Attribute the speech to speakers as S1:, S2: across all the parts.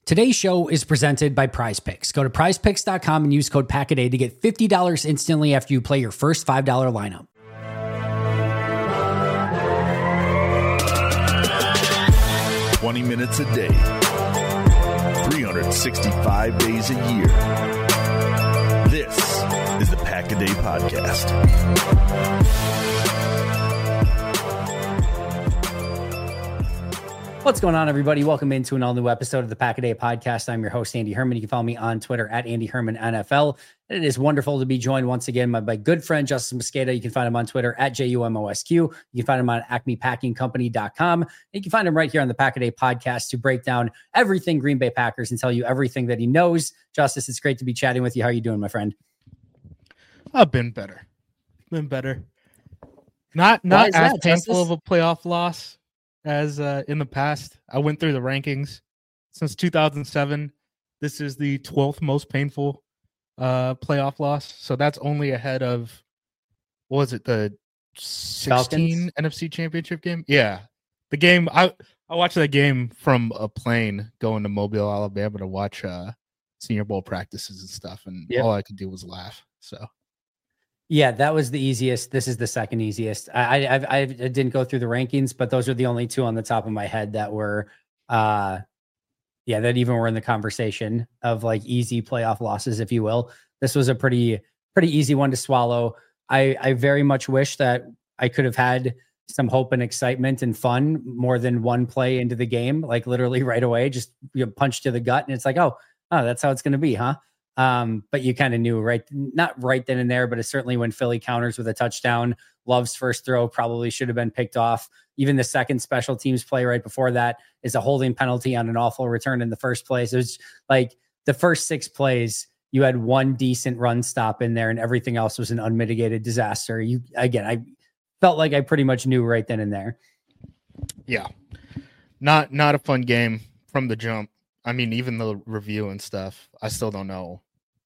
S1: Today's show is presented by PrizePicks. Go to prizepicks.com and use code PACKADAY to get $50 instantly after you play your first $5 lineup.
S2: "20 minutes a day, 365 days a year. This is the Pack-A-Day Podcast.
S1: What's going on, everybody? Welcome into an all-new episode of the Pack-A-Day Podcast. I'm your host, Andy Herman. You can follow me on Twitter at Andy Herman NFL. And it is wonderful to be joined once again by my good friend, Justis Mosqueda. You can find him on Twitter at JUMOSQ. You can find him on acmepackingcompany.com. And you can find him right here on the Pack-A-Day Podcast to break down everything Green Bay Packers and tell you everything that he knows. Justis, it's great to be chatting with you. How are you doing, my friend?
S3: I've been better. Not as painful of a playoff loss as in the past. I went through the rankings since 2007. This is the 12th most painful playoff loss. So that's only ahead of, what was it, the 16 NFC Championship game? Yeah. The game, I watched that game from a plane going to Mobile, Alabama to watch Senior Bowl practices and stuff. And all I could do was laugh. So.
S1: Yeah, that was the easiest. This is the second easiest. I didn't go through the rankings, but those are the only two on the top of my head that were, that even were in the conversation of like easy playoff losses, if you will. This was a pretty easy one to swallow. I very much wish that I could have had some hope and excitement and fun more than one play into the game, like literally right away, just punch to the gut, and it's like, oh, that's how it's going to be, huh? But you kind of knew, right? Not right then and there, but it's certainly when Philly counters with a touchdown. Love's first throw probably should have been picked off. Even the second special teams play right before that is a holding penalty on an awful return in the first place. It was like the first 6 plays, you had one decent run stop in there and everything else was an unmitigated disaster. I felt like I pretty much knew right then and there.
S3: Yeah. Not a fun game from the jump. I mean, even the review and stuff, I still don't know.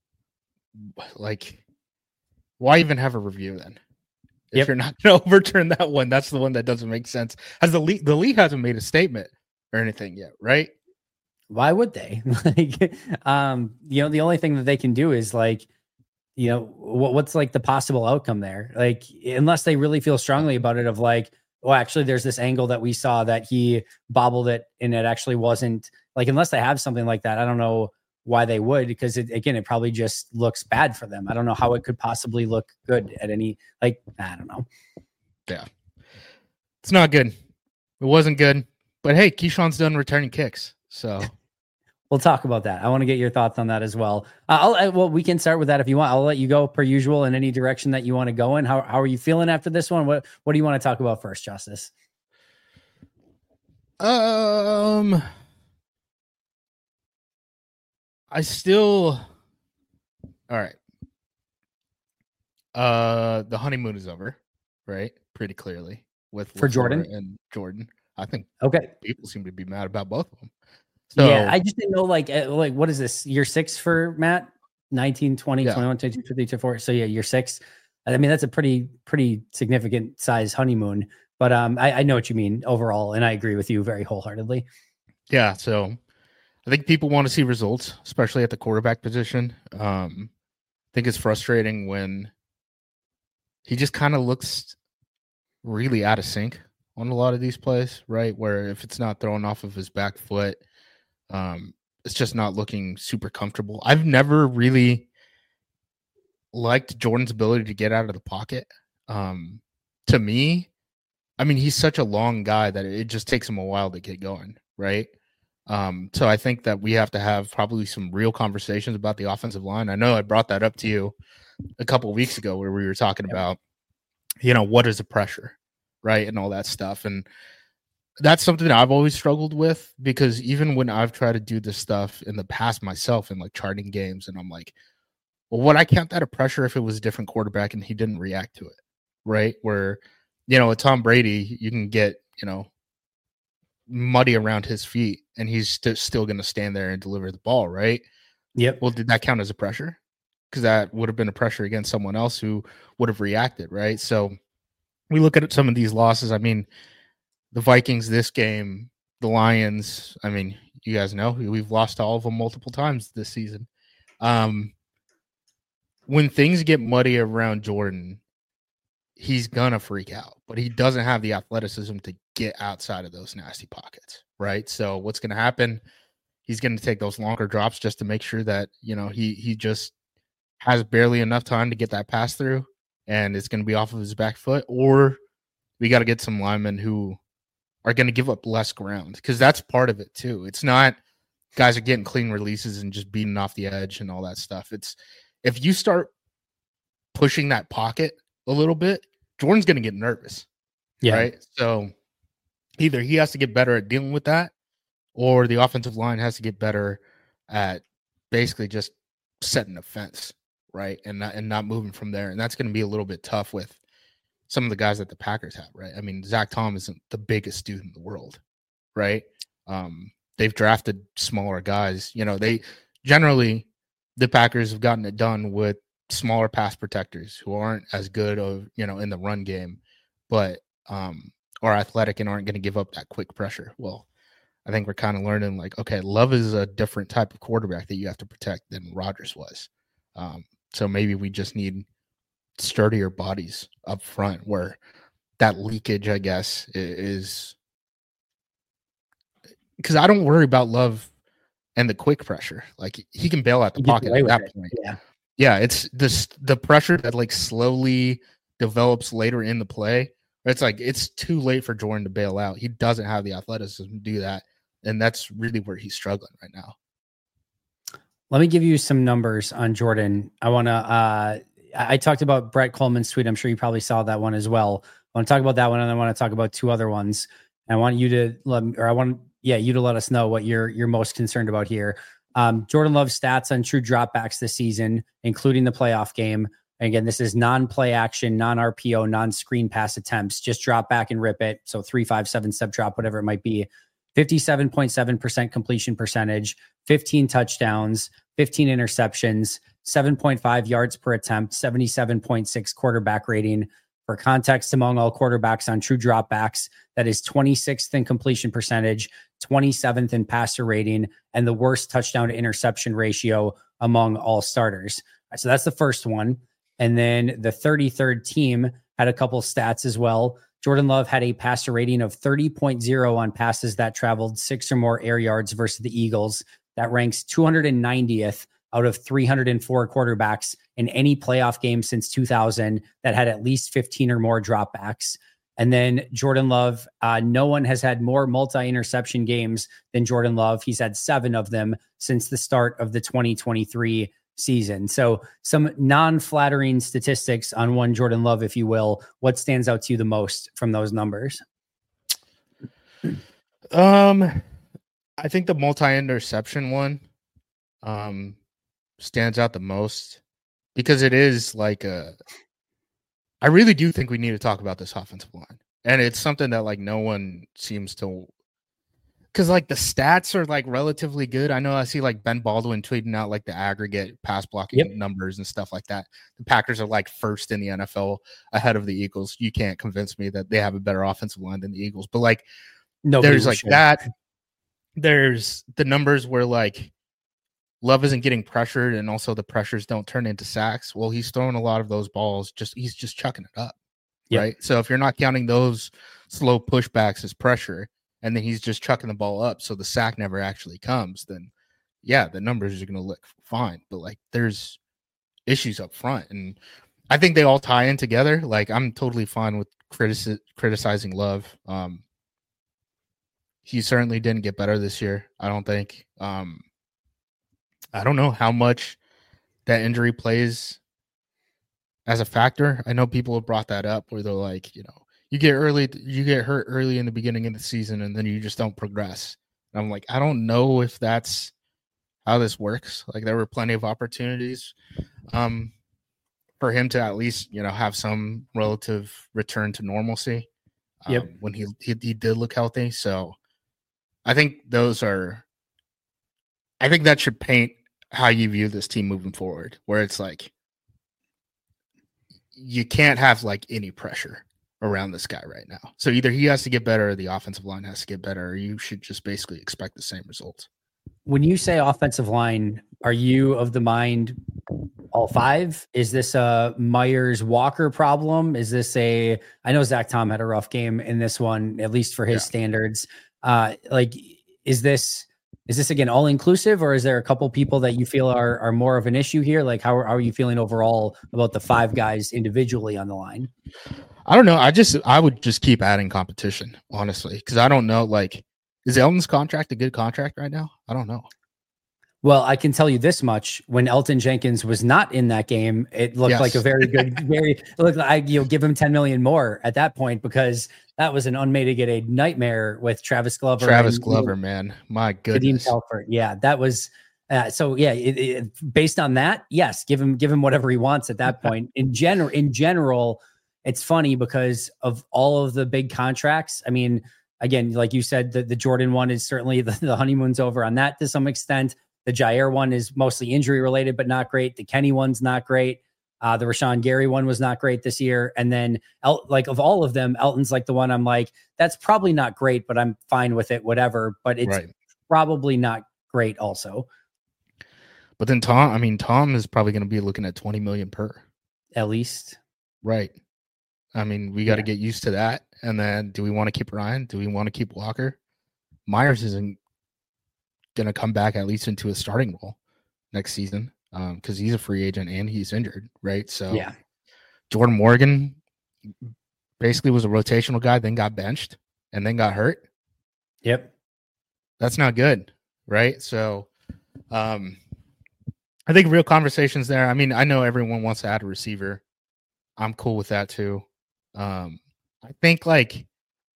S3: Like, why even have a review then? If you're not going to overturn that one, that's the one that doesn't make sense. As the league hasn't made a statement or anything yet, right?
S1: Why would they? The only thing that they can do is what's like the possible outcome there? Like, unless they really feel strongly about it of like, well, actually, there's this angle that we saw that he bobbled it and it actually wasn't. Like, unless they have something like that, I don't know why they would, because it probably just looks bad for them. I don't know how it could possibly look good at any, I don't know.
S3: Yeah. It's not good. It wasn't good, but hey, Keyshawn's done returning kicks. So
S1: we'll talk about that. I want to get your thoughts on that as well. We can start with that if you want. I'll let you go per usual in any direction that you want to go in. How are you feeling after this one? What do you want to talk about first, Justis?
S3: All right. The honeymoon is over, right? Pretty clearly for
S1: Jordan
S3: and Jordan. I think people seem to be mad about both of them. So,
S1: yeah, I just didn't know like what is this, year 6 for Matt? 19, 20, 21, 22, 23, 24. So yeah, year 6. I mean, that's a pretty significant size honeymoon. But I know what you mean overall, and I agree with you very wholeheartedly.
S3: Yeah, so I think people want to see results, especially at the quarterback position. I think it's frustrating when he just kind of looks really out of sync on a lot of these plays, right? Where if it's not thrown off of his back foot, it's just not looking super comfortable. I've never really liked Jordan's ability to get out of the pocket. To me, I mean, he's such a long guy that it just takes him a while to get going, right? So I think that we have to have probably some real conversations about the offensive line. I know I brought that up to you a couple of weeks ago where we were talking about, what is the pressure, right? And all that stuff. And that's something that I've always struggled with, because even when I've tried to do this stuff in the past myself in like charting games, and I'm like, well, would I count that a pressure if it was a different quarterback and he didn't react to it, right? Where, with Tom Brady, you can get, muddy around his feet and he's still going to stand there and deliver the ball, right?
S1: Yep.
S3: Well, did that count as a pressure? Because that would have been a pressure against someone else who would have reacted, right? So we look at some of these losses. I mean, the Vikings this game, the Lions, I mean, you guys know we've lost all of them multiple times this season. When things get muddy around Jordan, he's gonna freak out, but he doesn't have the athleticism to get outside of those nasty pockets, right? So what's gonna happen? He's gonna take those longer drops just to make sure that he just has barely enough time to get that pass through, and it's gonna be off of his back foot, or we got to get some linemen who are going to give up less ground, because that's part of it too. It's not guys are getting clean releases and just beating off the edge and all that stuff. It's if you start pushing that pocket a little bit, Jordan's going to get nervous.
S1: Yeah.
S3: Right. So either he has to get better at dealing with that, or the offensive line has to get better at basically just setting a fence, right? And not moving from there. And that's going to be a little bit tough with some of the guys that the Packers have, right? I mean, Zach Tom isn't the biggest dude in the world, right? They've drafted smaller guys. They generally, the Packers have gotten it done with smaller pass protectors who aren't as good in the run game, but are athletic and aren't going to give up that quick pressure. Well, I think we're kind of learning okay, Love is a different type of quarterback that you have to protect than Rodgers was. So maybe we just need sturdier bodies up front where that leakage, I guess, is because I don't worry about Love and the quick pressure. He can bail out the pocket at that point. Yeah, it's the pressure that slowly develops later in the play. It's too late for Jordan to bail out. He doesn't have the athleticism to do that, and that's really where he's struggling right now.
S1: Let me give you some numbers on Jordan. I talked about Brett Coleman's tweet. I'm sure you probably saw that one as well. I want to talk about that one, and I want to talk about two other ones. And I want you to you to let us know what you're most concerned about here. Jordan Love's stats on true dropbacks this season, including the playoff game. And again, this is non-play action, non-RPO, non-screen pass attempts. Just drop back and rip it. So 3, 5, 7 step drop, whatever it might be. 57.7% completion percentage, 15 touchdowns, 15 interceptions, 7.5 yards per attempt, 77.6 quarterback rating. For context, among all quarterbacks on true dropbacks, that is 26th in completion percentage, 27th in passer rating, and the worst touchdown to interception ratio among all starters. So that's the first one. And then the 33rd team had a couple stats as well. Jordan Love had a passer rating of 30.0 on passes that traveled 6 or more air yards versus the Eagles. That ranks 290th out of 304 quarterbacks in any playoff game since 2000 that had at least 15 or more dropbacks. And then Jordan Love, no one has had more multi-interception games than Jordan Love. He's had 7 of them since the start of the 2023 season. So some non-flattering statistics on one Jordan Love, if you will. What stands out to you the most from those numbers?
S3: I think the multi-interception one stands out the most because it is I really do think we need to talk about this offensive line. And it's something that no one seems to, because the stats are relatively good. I know I see Ben Baldwin tweeting out the aggregate pass blocking numbers and stuff like that. The Packers are first in the NFL ahead of the Eagles. You can't convince me that they have a better offensive line than the Eagles. But there's that. There's the numbers where Love isn't getting pressured, and also the pressures don't turn into sacks. Well, he's throwing a lot of those balls. He's just chucking it up, right? So if you're not counting those slow pushbacks as pressure, and then he's just chucking the ball up, so the sack never actually comes, then the numbers are going to look fine. But there's issues up front, and I think they all tie in together. I'm totally fine with criticizing Love. He certainly didn't get better this year, I don't think. I don't know how much that injury plays as a factor. I know people have brought that up where they're you get hurt early in the beginning of the season and then you just don't progress. And I'm I don't know if that's how this works. There were plenty of opportunities for him to at least, have some relative return to normalcy when he did look healthy. So I think that should paint how you view this team moving forward, where it's you can't have any pressure, around this guy right now. So either he has to get better or the offensive line has to get better, or you should just basically expect the same results.
S1: When you say offensive line, are you of the mind all five? Is this a Myers Walker problem? Is this I know Zach Tom had a rough game in this one, at least for his standards. Like, is this again all inclusive, or is there a couple people that you feel are more of an issue here? Like, how are you feeling overall about the five guys individually on the line?
S3: I don't know. I would just keep adding competition, honestly, because I don't know. Like, is Elton's contract a good contract right now? I don't know.
S1: Well, I can tell you this much: when Elton Jenkins was not in that game, it looked like a very good, give him $10 million more at that point, because that was an unmitigated nightmare with Travis Glover.
S3: Man, my goodness.
S1: Yeah, that was. So yeah, based on that, yes, give him whatever he wants at that point. In general, it's funny because of all of the big contracts. I mean, again, like you said, the Jordan one is certainly the honeymoon's over on that to some extent. The Jair one is mostly injury related, but not great. The Kenny one's not great. The Rashawn Gary one was not great this year. And then like of all of them, Elton's like the one I'm like, that's probably not great, but I'm fine with it, whatever. But it's probably not great also.
S3: But then Tom is probably going to be looking at 20 million per.
S1: At least.
S3: Right. I mean, we got to get used to that. And then do we want to keep Ryan? Do we want to keep Walker? Myers isn't going to come back at least into a starting role next season because he's a free agent and he's injured, right? So Jordan Morgan basically was a rotational guy, then got benched and then got hurt.
S1: Yep.
S3: That's not good, right? So I think real conversations there. I mean, I know everyone wants to add a receiver. I'm cool with that too. I think like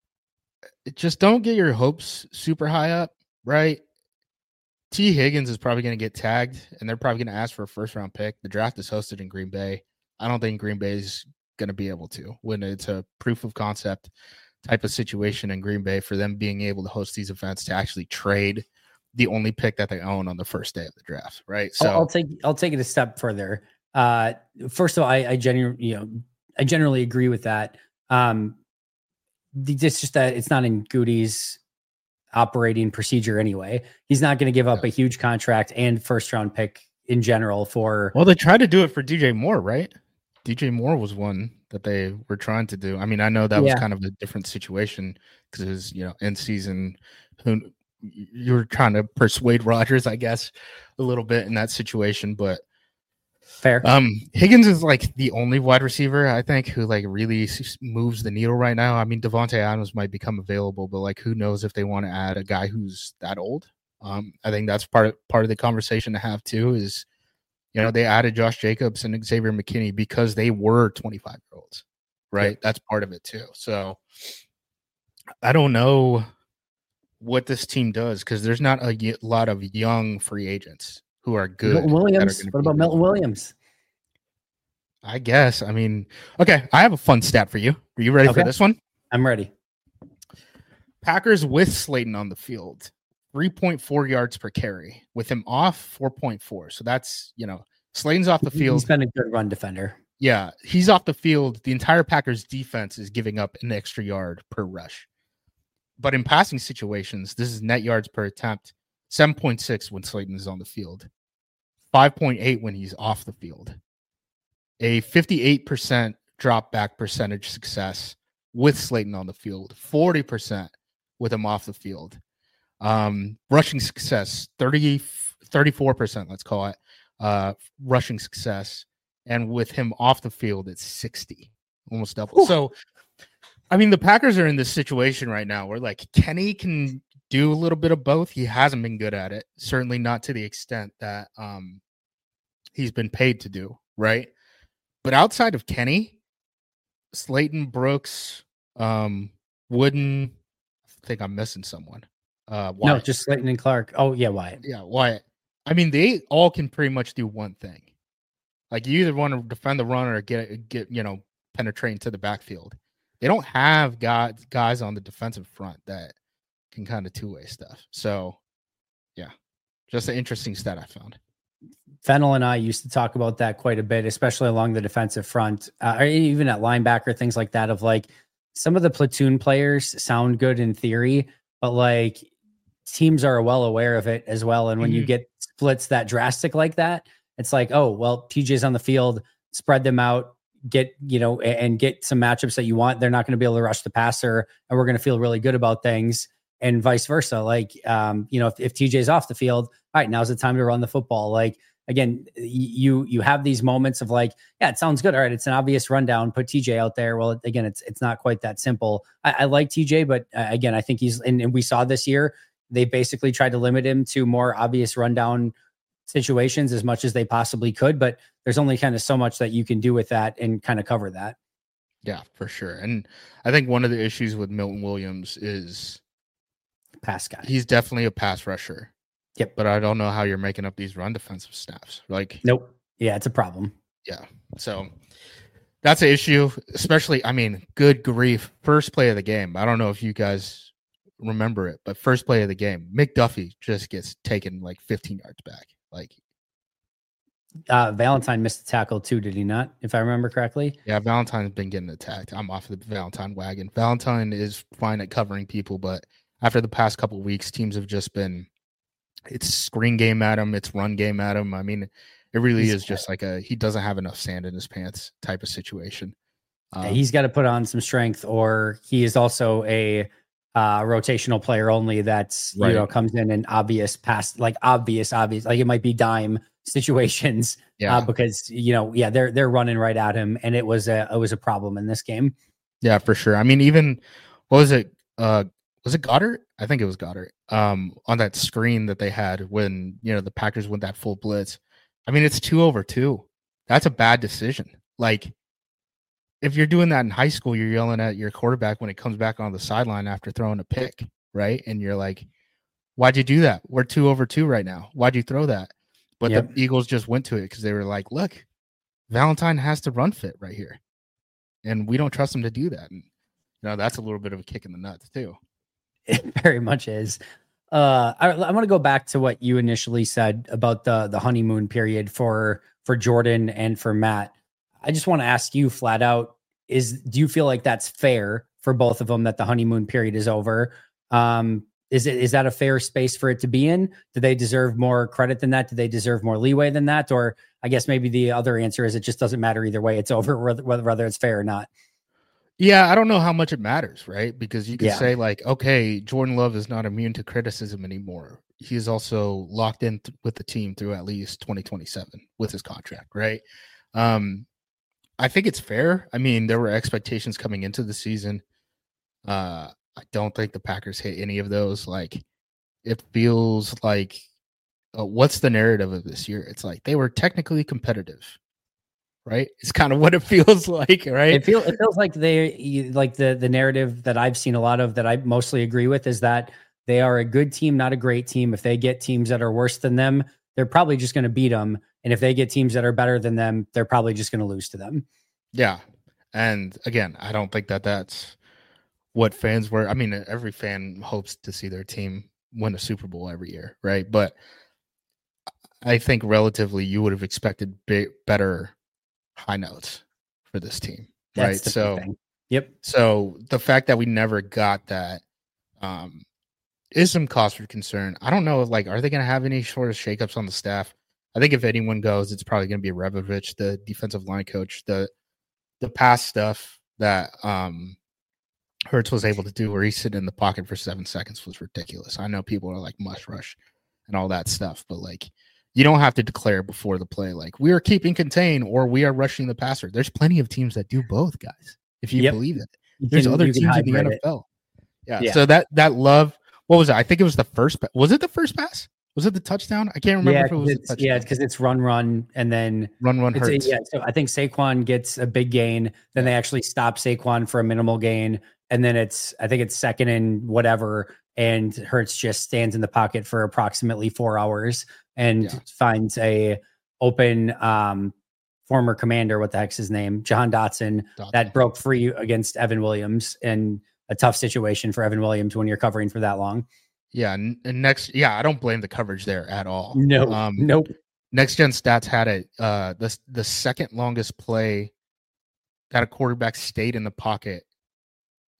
S3: just don't get your hopes super high up, right? T. Higgins is probably going to get tagged, and they're probably going to ask for a first-round pick. The draft is hosted in Green Bay. I don't think Green Bay is going to be able to when it's a proof of concept type of situation in Green Bay for them being able to host these events to actually trade the only pick that they own on the first day of the draft, right? So
S1: I'll take it a step further. First of all, I generally agree with that. It's just that it's not in Goody's operating procedure anyway. He's not going to give up a huge contract and first round pick in general for.
S3: Well, they tried to do it for DJ Moore, right? DJ Moore was one that they were trying to do. I mean, I know that was kind of a different situation because it was, end season. You were trying to persuade Rodgers, I guess, a little bit in that situation, but
S1: fair.
S3: Higgins is like the only wide receiver I think who like really moves the needle right now. I mean, Devontae Adams might become available, but like who knows if they want to add a guy who's that old. I think that's part of the conversation to have too. Is they added Josh Jacobs and Xavier McKinney because they were 25-year-olds, right? Yeah. That's part of it too. So I don't know what this team does because there's not a lot of young free agents who are good.
S1: Milton Williams. What about Milton Williams?
S3: I guess. I mean, okay. I have a fun stat for you. Are you ready for this one?
S1: I'm ready.
S3: Packers with Slayton on the field, 3.4 yards per carry. With him off, 4.4. So that's, Slayton's off the field.
S1: He's been a good run defender.
S3: Yeah. He's off the field. The entire Packers defense is giving up an extra yard per rush. But in passing situations, this is net yards per attempt, 7.6 when Slayton is on the field, 5.8 when he's off the field, a 58% drop back percentage success with Slayton on the field, 40% with him off the field, rushing success, 34%, let's call it, rushing success. And with him off the field, it's 60, almost double. Ooh. So, I mean, the Packers are in this situation right now where like Kenny can do a little bit of both. He hasn't been good at it, certainly not to the extent that he's been paid to do, right? But outside of Kenny, Slayton, Brooks, Wooden, I think I'm missing someone.
S1: No, just Slayton and Clark. Oh, yeah, Wyatt.
S3: Yeah, Wyatt. I mean, they all can pretty much do one thing. Like you either want to defend the run or get penetrate into the backfield. They don't have guys on the defensive front that can kind of two-way stuff. So, yeah, just an interesting stat I found.
S1: Fennel and I used to talk about that quite a bit, especially along the defensive front, or even at linebacker, things like that. Of like, some of the platoon players sound good in theory, but like teams are well aware of it as well. And when you get splits that drastic like that, it's like, oh, well, TJ's on the field, spread them out, get, and get some matchups that you want. They're not going to be able to rush the passer, and we're going to feel really good about things, and vice versa. Like, if TJ's off the field, all right, now's the time to run the football. Like, again, you have these moments of like, yeah, it sounds good. All right, it's an obvious rundown. Put TJ out there. Well, again, it's not quite that simple. I like TJ, but again, I think he's, and we saw this year, they basically tried to limit him to more obvious rundown situations as much as they possibly could. But there's only kind of so much that you can do with that and kind of cover that.
S3: Yeah, for sure. And I think one of the issues with Milton Williams is
S1: pass guy.
S3: He's definitely a pass rusher.
S1: Yep.
S3: But I don't know how you're making up these run defensive snaps. Like,
S1: nope. Yeah, it's a problem.
S3: Yeah. So that's an issue, especially, I mean, good grief. First play of the game. I don't know if you guys remember it, but first play of the game, McDuffie just gets taken like 15 yards back. Like,
S1: Valentine missed the tackle too, did he not? If I remember correctly.
S3: Yeah, Valentine's been getting attacked. I'm off the Valentine wagon. Valentine is fine at covering people, but after the past couple of weeks, teams have just been, it's screen game at him, it's run game at him. I mean, it really is just like he doesn't have enough sand in his pants type of situation.
S1: He's got to put on some strength, or he is also a rotational player only that's, right, comes in an obvious pass, like obvious, like it might be dime situations.
S3: Yeah.
S1: Because, they're running right at him, and it was a problem in this game.
S3: Yeah, for sure. I mean, even, what was it? Was it Goddard? I think it was Goddard. On that screen that they had when, the Packers went that full blitz. I mean, it's 2 over 2. That's a bad decision. Like, if you're doing that in high school, you're yelling at your quarterback when it comes back on the sideline after throwing a pick, right? And you're like, why'd you do that? We're 2 over 2 right now. Why'd you throw that? But the Eagles just went to it because they were like, look, Valentine has to run fit right here. And we don't trust him to do that. And, that's a little bit of a kick in the nuts too.
S1: It very much is. I want to go back to what you initially said about the honeymoon period for Jordan and for Matt. I just want to ask you flat out, do you feel like that's fair for both of them, that the honeymoon period is over? Is that a fair space for it to be in? Do they deserve more credit than that? Do they deserve more leeway than that? Or I guess maybe the other answer is it just doesn't matter either way. It's over whether it's fair or not.
S3: Yeah, I don't know how much it matters, right? Because you could say like, okay, Jordan Love is not immune to criticism anymore. He is also locked in with the team through at least 2027 with his contract, right? I think it's fair. I mean, there were expectations coming into the season. I don't think the Packers hit any of those. Like, it feels like, what's the narrative of this year? It's like they were technically competitive, right? It's kind of what it feels like, right?
S1: It feels like the narrative that I've seen a lot of, that I mostly agree with, is that they are a good team, not a great team. If they get teams that are worse than them, they're probably just going to beat them. And if they get teams that are better than them, they're probably just going to lose to them.
S3: Yeah. And again, I don't think that that's what fans were. I mean, every fan hopes to see their team win a Super Bowl every year, right? But I think relatively you would have expected better high notes for this team, right? So,
S1: yep.
S3: So the fact that we never got that is some cause for concern. I don't know, like, are they going to have any sort of shakeups on the staff? I think if anyone goes, it's probably going to be Rebovich, the defensive line coach. The past stuff that Hurts was able to do, where he's sitting in the pocket for 7 seconds, was ridiculous. I know people are like must rush and all that stuff, but like, you don't have to declare before the play, like, we are keeping contain or we are rushing the passer. There's plenty of teams that do both, guys. If you believe it, there's other teams in the NFL. Yeah. So that Love, what was it? I think it was the first. Was it the first pass? Was it the touchdown? I can't remember if it was the touchdown.
S1: Yeah, because it's run, and then
S3: run Hurts.
S1: So I think Saquon gets a big gain. Then they actually stop Saquon for a minimal gain, and then I think it's second and whatever, and Hurts just stands in the pocket for approximately 4 hours and finds a open former commander, what the heck's his name, Jahan Dotson, that broke free against Evan Williams, and a tough situation for Evan Williams when you're covering for that long.
S3: Yeah, and next, I don't blame the coverage there at all.
S1: No, nope.
S3: Next Gen Stats had it. The second longest play that a quarterback stayed in the pocket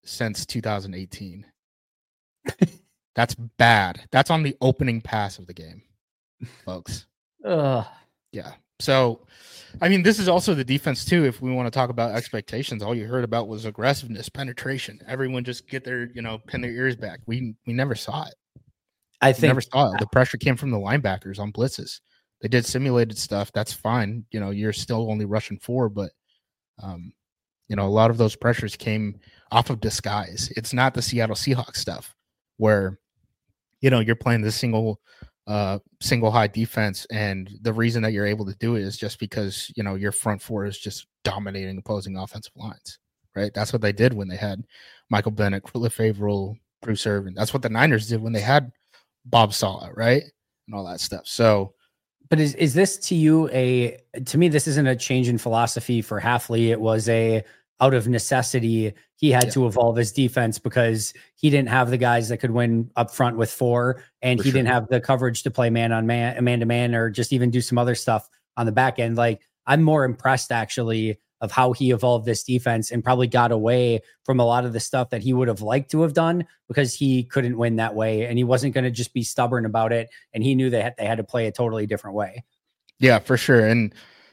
S3: since 2018. That's bad. That's on the opening pass of the game, folks. Yeah. So, I mean, this is also the defense too. If we want to talk about expectations, all you heard about was aggressiveness, penetration. Everyone just get their, pin their ears back. We never saw it. Never saw it. The pressure came from the linebackers on blitzes. They did simulated stuff. That's fine. You're still only rushing 4, but a lot of those pressures came off of disguise. It's not the Seattle Seahawks stuff where, you're playing the single high defense, and the reason that you're able to do it is just because your front 4 is just dominating opposing offensive lines, right? That's what they did when they had Michael Bennett, Cliff Averill, Bruce Irvin. That's what the Niners did when they had Bob Saleh, right, and all that stuff. So,
S1: but is this to you to me, this isn't a change in philosophy for Hafley. It was out of necessity. He had to evolve his defense because he didn't have the guys that could win up front with 4, and he didn't have the coverage to play man to man, or just even do some other stuff on the back end. Like, I'm more impressed actually of how he evolved this defense and probably got away from a lot of the stuff that he would have liked to have done because he couldn't win that way. And he wasn't going to just be stubborn about it. And he knew they had to play a totally different way.
S3: Yeah, for sure. And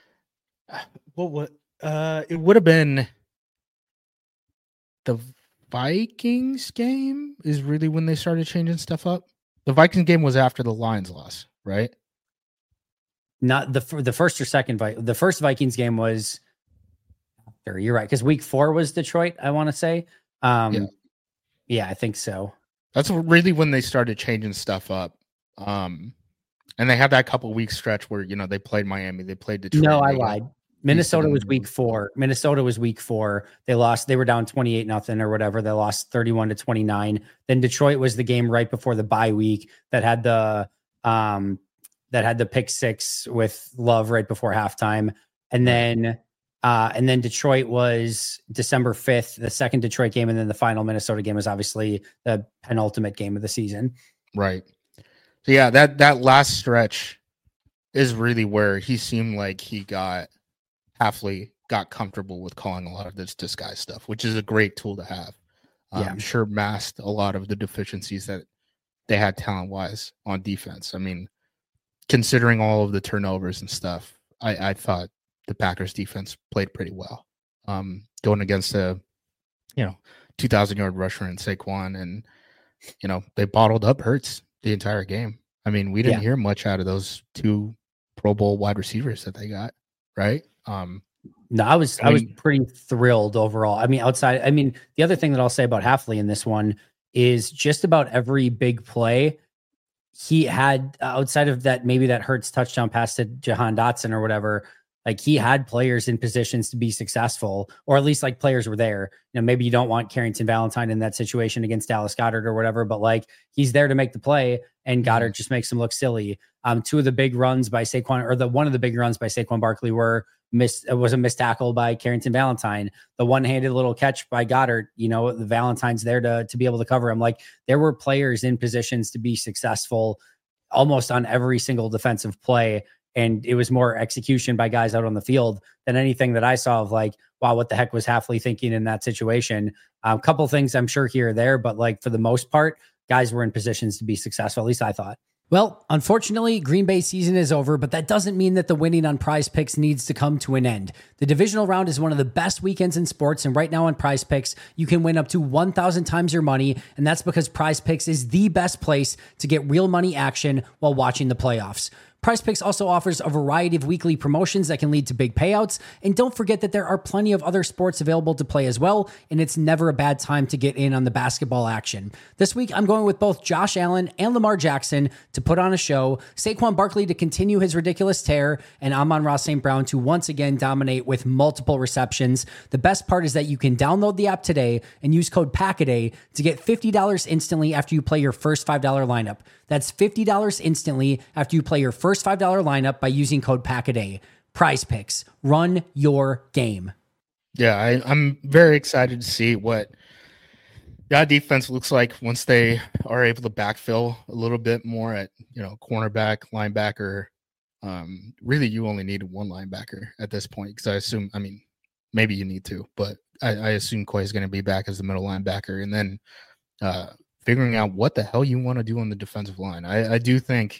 S3: it would have been the Vikings game is really when they started changing stuff up. The Vikings game was after the Lions loss, right?
S1: Not the first or second. The first Vikings game was, you're right, because week 4 was Detroit, I want to say. Yeah, I think so.
S3: That's really when they started changing stuff up. And they had that couple week stretch where, they played Miami, they played Detroit.
S1: No, I lied. Minnesota was week 4. Minnesota was week 4. They lost. They were down 28-0 or whatever. They lost 31-29. Then Detroit was the game right before the bye week that had the pick 6 with Love right before halftime. And then Detroit was December 5th, the second Detroit game, and then the final Minnesota game was obviously the penultimate game of the season.
S3: Right. So yeah, that last stretch is really where he seemed like Hafley got comfortable with calling a lot of this disguise stuff, which is a great tool to have. I'm sure masked a lot of the deficiencies that they had talent-wise on defense. I mean, considering all of the turnovers and stuff, I thought the Packers defense played pretty well. Going against a 2,000-yard rusher in Saquon, and they bottled up Hurts the entire game. I mean, we didn't hear much out of those 2 Pro Bowl wide receivers that they got, right?
S1: No, I was pretty thrilled overall. I mean, the other thing that I'll say about Hafley in this one is just about every big play he had, outside of that, maybe that Hurts touchdown pass to Jahan Dotson or whatever. Like, he had players in positions to be successful, or at least like players were there. Maybe you don't want Carrington Valentine in that situation against Dallas Goedert or whatever, but like, he's there to make the play, and Goddard just makes him look silly. 2 of the big runs by Saquon, or one of the big runs by Saquon Barkley was a missed tackle by Carrington Valentine. The one-handed little catch by Goddard, the Valentine's there to be able to cover him. Like, there were players in positions to be successful almost on every single defensive play. And it was more execution by guys out on the field than anything that I saw of like, wow, what the heck was Hafley thinking in that situation? A couple things I'm sure here or there, but like, for the most part, guys were in positions to be successful. At least I thought. Well, unfortunately, Green Bay season is over, but that doesn't mean that the winning on Prize Picks needs to come to an end. The divisional round is one of the best weekends in sports, and right now on Prize Picks, you can win up to 1,000 times your money, and that's because Prize Picks is the best place to get real money action while watching the playoffs. Prize Picks also offers a variety of weekly promotions that can lead to big payouts. And don't forget that there are plenty of other sports available to play as well, and it's never a bad time to get in on the basketball action. This week, I'm going with both Josh Allen and Lamar Jackson to put on a show, Saquon Barkley to continue his ridiculous tear, and Amon-Ra St. Brown to once again dominate with multiple receptions. The best part is that you can download the app today and use code PACKADAY to get $50 instantly after you play your first $5 lineup. That's $50 instantly after you play your first $5 lineup by using code PACKADAY. Prize Picks. Run your game.
S3: Yeah, I'm very excited to see what that defense looks like once they are able to backfill a little bit more at, cornerback, linebacker. Really, you only need one linebacker at this point because maybe you need to, but I assume Quay is going to be back as the middle linebacker, and then figuring out what the hell you want to do on the defensive line. I do think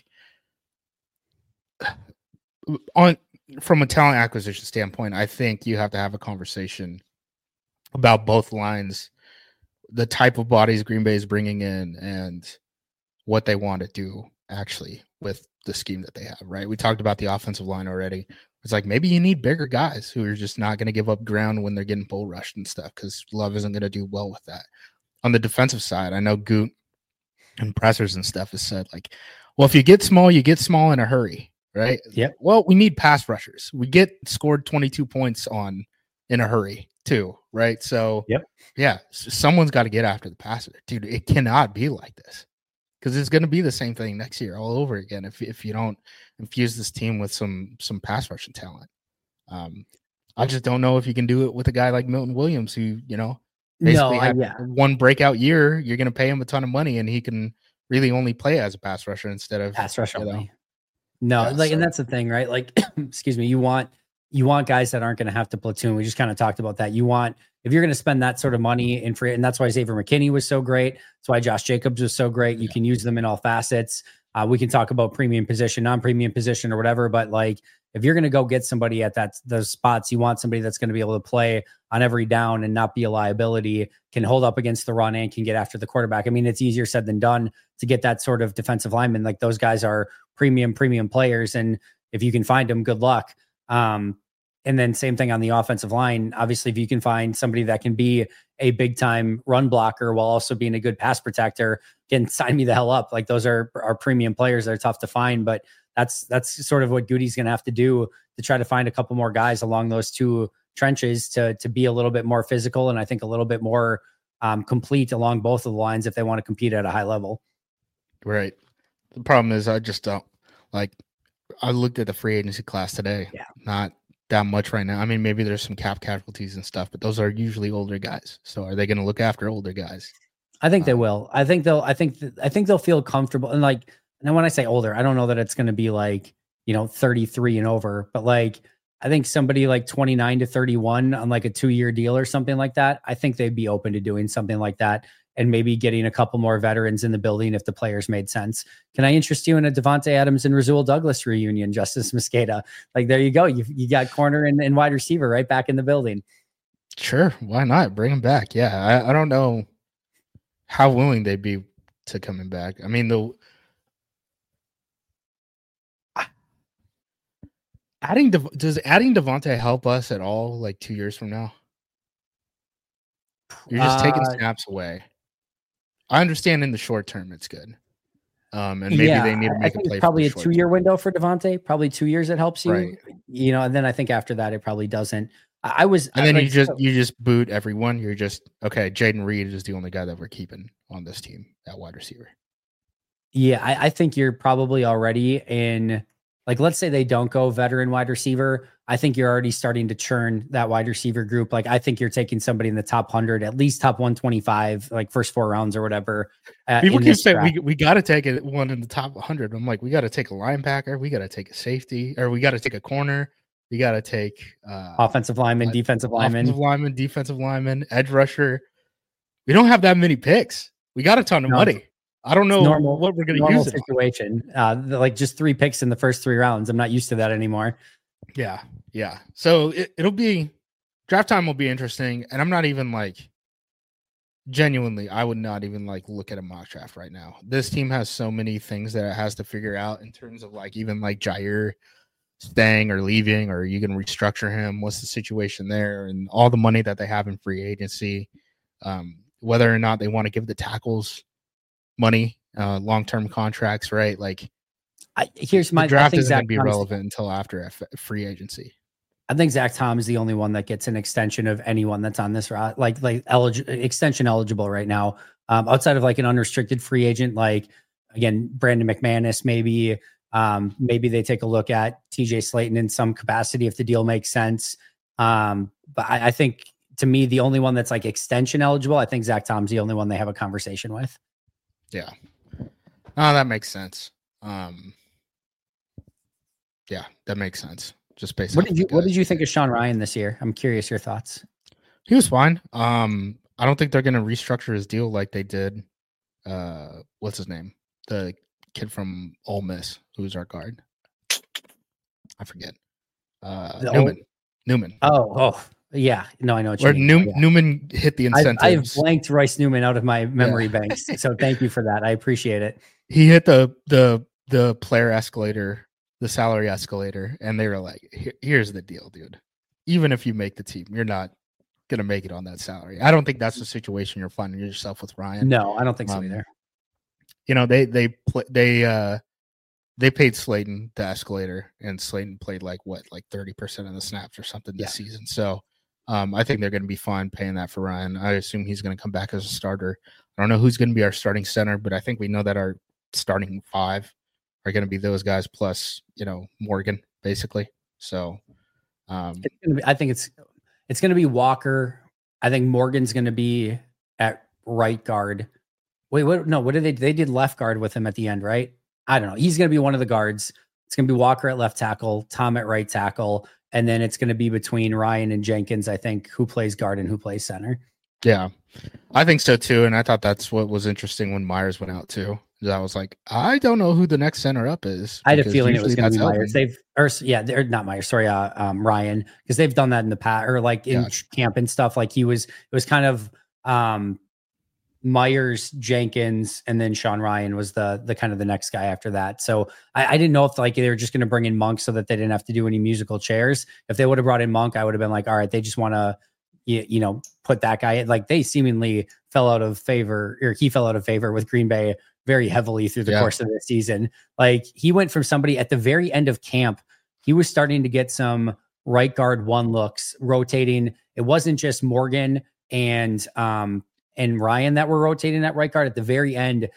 S3: from a talent acquisition standpoint, I think you have to have a conversation about both lines, the type of bodies Green Bay is bringing in and what they want to do actually with the scheme that they have, right? We talked about the offensive line already. It's like maybe you need bigger guys who are just not going to give up ground when they're getting bull rushed and stuff, because Love isn't going to do well with that. On the defensive side, I know Goot and pressers and stuff has said, like, well, if you get small in a hurry, right?
S1: Yep.
S3: Well, we need pass rushers. We get scored 22 points on in a hurry too, right? So, yeah, someone's got to get after the passer. Dude, it cannot be like this, because it's going to be the same thing next year all over again if you don't infuse this team with some pass rushing talent. I just don't know if you can do it with a guy like Milton Williams, who, basically had one breakout year. You're going to pay him a ton of money, and he can really only play as a pass rusher instead of
S1: pass rusher only. And that's the thing, right? Like, excuse me, you want guys that aren't going to have to platoon. We just kind of talked about that. You want, if you're going to spend that sort of money in free, and that's why Xavier McKinney was so great. That's why Josh Jacobs was so great. You can use them in all facets. We can talk about premium position, non-premium position, or whatever. But like, if you're going to go get somebody at those spots, you want somebody that's going to be able to play on every down and not be a liability, can hold up against the run, and can get after the quarterback. I mean, it's easier said than done to get that sort of defensive lineman. Like, those guys are premium players, and if you can find them, good luck. And then same thing on the offensive line. Obviously, if you can find somebody that can be a big time run blocker while also being a good pass protector, can sign me the hell up. Like, those are premium players that are tough to find, but that's sort of what Goody's going to have to do to try to find a couple more guys along those two trenches to be a little bit more physical, and I think a little bit more complete along both of the lines if they want to compete at a high level.
S3: Right. The problem is I just don't I looked at the free agency class today. Yeah. Not that much right now. I mean, maybe there's some cap casualties and stuff, but those are usually older guys. So are they going to look after older guys?
S1: I think they will. I think they'll feel comfortable. And like, and when I say older, I don't know that it's going to be like, 33 and over, but like, I think somebody like 29 to 31 on like a 2-year deal or something like that. I think they'd be open to doing something like that, and maybe getting a couple more veterans in the building if the players made sense. Can I interest you in a Devontae Adams and Rasul Douglas reunion, Justice Mosqueda? Like, there you go. You got corner and wide receiver right back in the building.
S3: Sure. Why not? Bring them back. Yeah. I don't know how willing they'd be to coming back. I mean, does adding Devontae help us at all, like 2 years from now? You're just taking snaps away. I understand in the short term it's good. And maybe they need to make a play.
S1: Probably a 2-year window for Devontae. Probably 2 years it helps you. Right. And then I think after that it probably doesn't.
S3: You just boot everyone. You're just okay. Jaden Reed is the only guy that we're keeping on this team at wide receiver.
S1: Yeah, I think you're probably already in. Like, let's say they don't go veteran wide receiver. I think you're already starting to churn that wide receiver group. Like, I think you're taking somebody in the top 100, at least top 125, like first 4 rounds or whatever.
S3: People keep saying we got to take one in the top 100. I'm like, we got to take a linebacker, we got to take a safety, or we got to take a corner. We got to take
S1: offensive lineman, defensive
S3: lineman, edge rusher. We don't have that many picks. We got a ton of money. I don't know what we're going to use.
S1: Situation, like just 3 picks in the first 3 rounds. I'm not used to that anymore.
S3: Yeah. So it'll be draft time will be interesting, and I'm not even like genuinely. I would not even like look at a mock draft right now. This team has so many things that it has to figure out in terms of like even like Jair staying or leaving, or you can restructure him. What's the situation there, and all the money that they have in free agency, whether or not they want to give the tackles money, long-term contracts, right? Like,
S1: here's my
S3: draft isn't going to be relevant until after free agency.
S1: I think Zach Tom is the only one that gets an extension of anyone that's on this route, like extension eligible right now. Outside of like an unrestricted free agent, like again, Brandon McManus, maybe they take a look at TJ Slayton in some capacity if the deal makes sense. But I think, to me, the only one that's like extension eligible, I think Zach Tom's the only one they have a conversation with.
S3: Yeah. Oh, that makes sense. Yeah, that makes sense. just based
S1: What
S3: off
S1: did you
S3: of the guys.
S1: think of Sean Ryan this year? I'm curious your thoughts.
S3: He was fine. I don't think they're going to restructure his deal like they did. What's his name? The kid from Ole Miss, who's our guard. I forget. Newman.
S1: Oh, yeah. No, I know what you mean.
S3: Newman hit the incentives.
S1: I've blanked Royce Newman out of my memory banks, so thank you for that. I appreciate it.
S3: He hit the player escalator, the salary escalator, and they were like, "Here's the deal, dude. Even if you make the team, you're not gonna make it on that salary." I don't think that's the situation you're finding yourself with Ryan.
S1: No, I don't think so either.
S3: They paid Slayton the escalator, and Slayton played like 30% of the snaps or something this season. So I think they're going to be fine paying that for Ryan. I assume he's going to come back as a starter. I don't know who's going to be our starting center, but I think we know that our starting 5 are going to be those guys plus Morgan basically. So
S1: I think it's going to be Walker. I think Morgan's going to be at right guard. Wait, what? No, what did they did left guard with him at the end, right? I don't know. He's going to be one of the guards. It's going to be Walker at left tackle, Tom at right tackle, and then it's going to be between Ryan and Jenkins, I think, who plays guard and who plays center.
S3: Yeah, I think so too. And I thought that's what was interesting when Myers went out too. I was like, I don't know who the next center up is.
S1: I had a feeling it was going to be Myers. They're not Myers. Sorry, Ryan, because they've done that in the past or like in camp and stuff. Like it was kind of Myers, Jenkins, and then Sean Ryan was the kind of the next guy after that. So I didn't know if like they were just going to bring in Monk so that they didn't have to do any musical chairs. If they would have brought in Monk, I would have been like, all right, they just want to, put that guy in. Like they seemingly fell out of favor, or he fell out of favor with Green Bay very heavily through the course of the season. Like he went from somebody at the very end of camp, he was starting to get some right guard 1 looks rotating. It wasn't just Morgan and Ryan that were rotating at right guard. At the very end,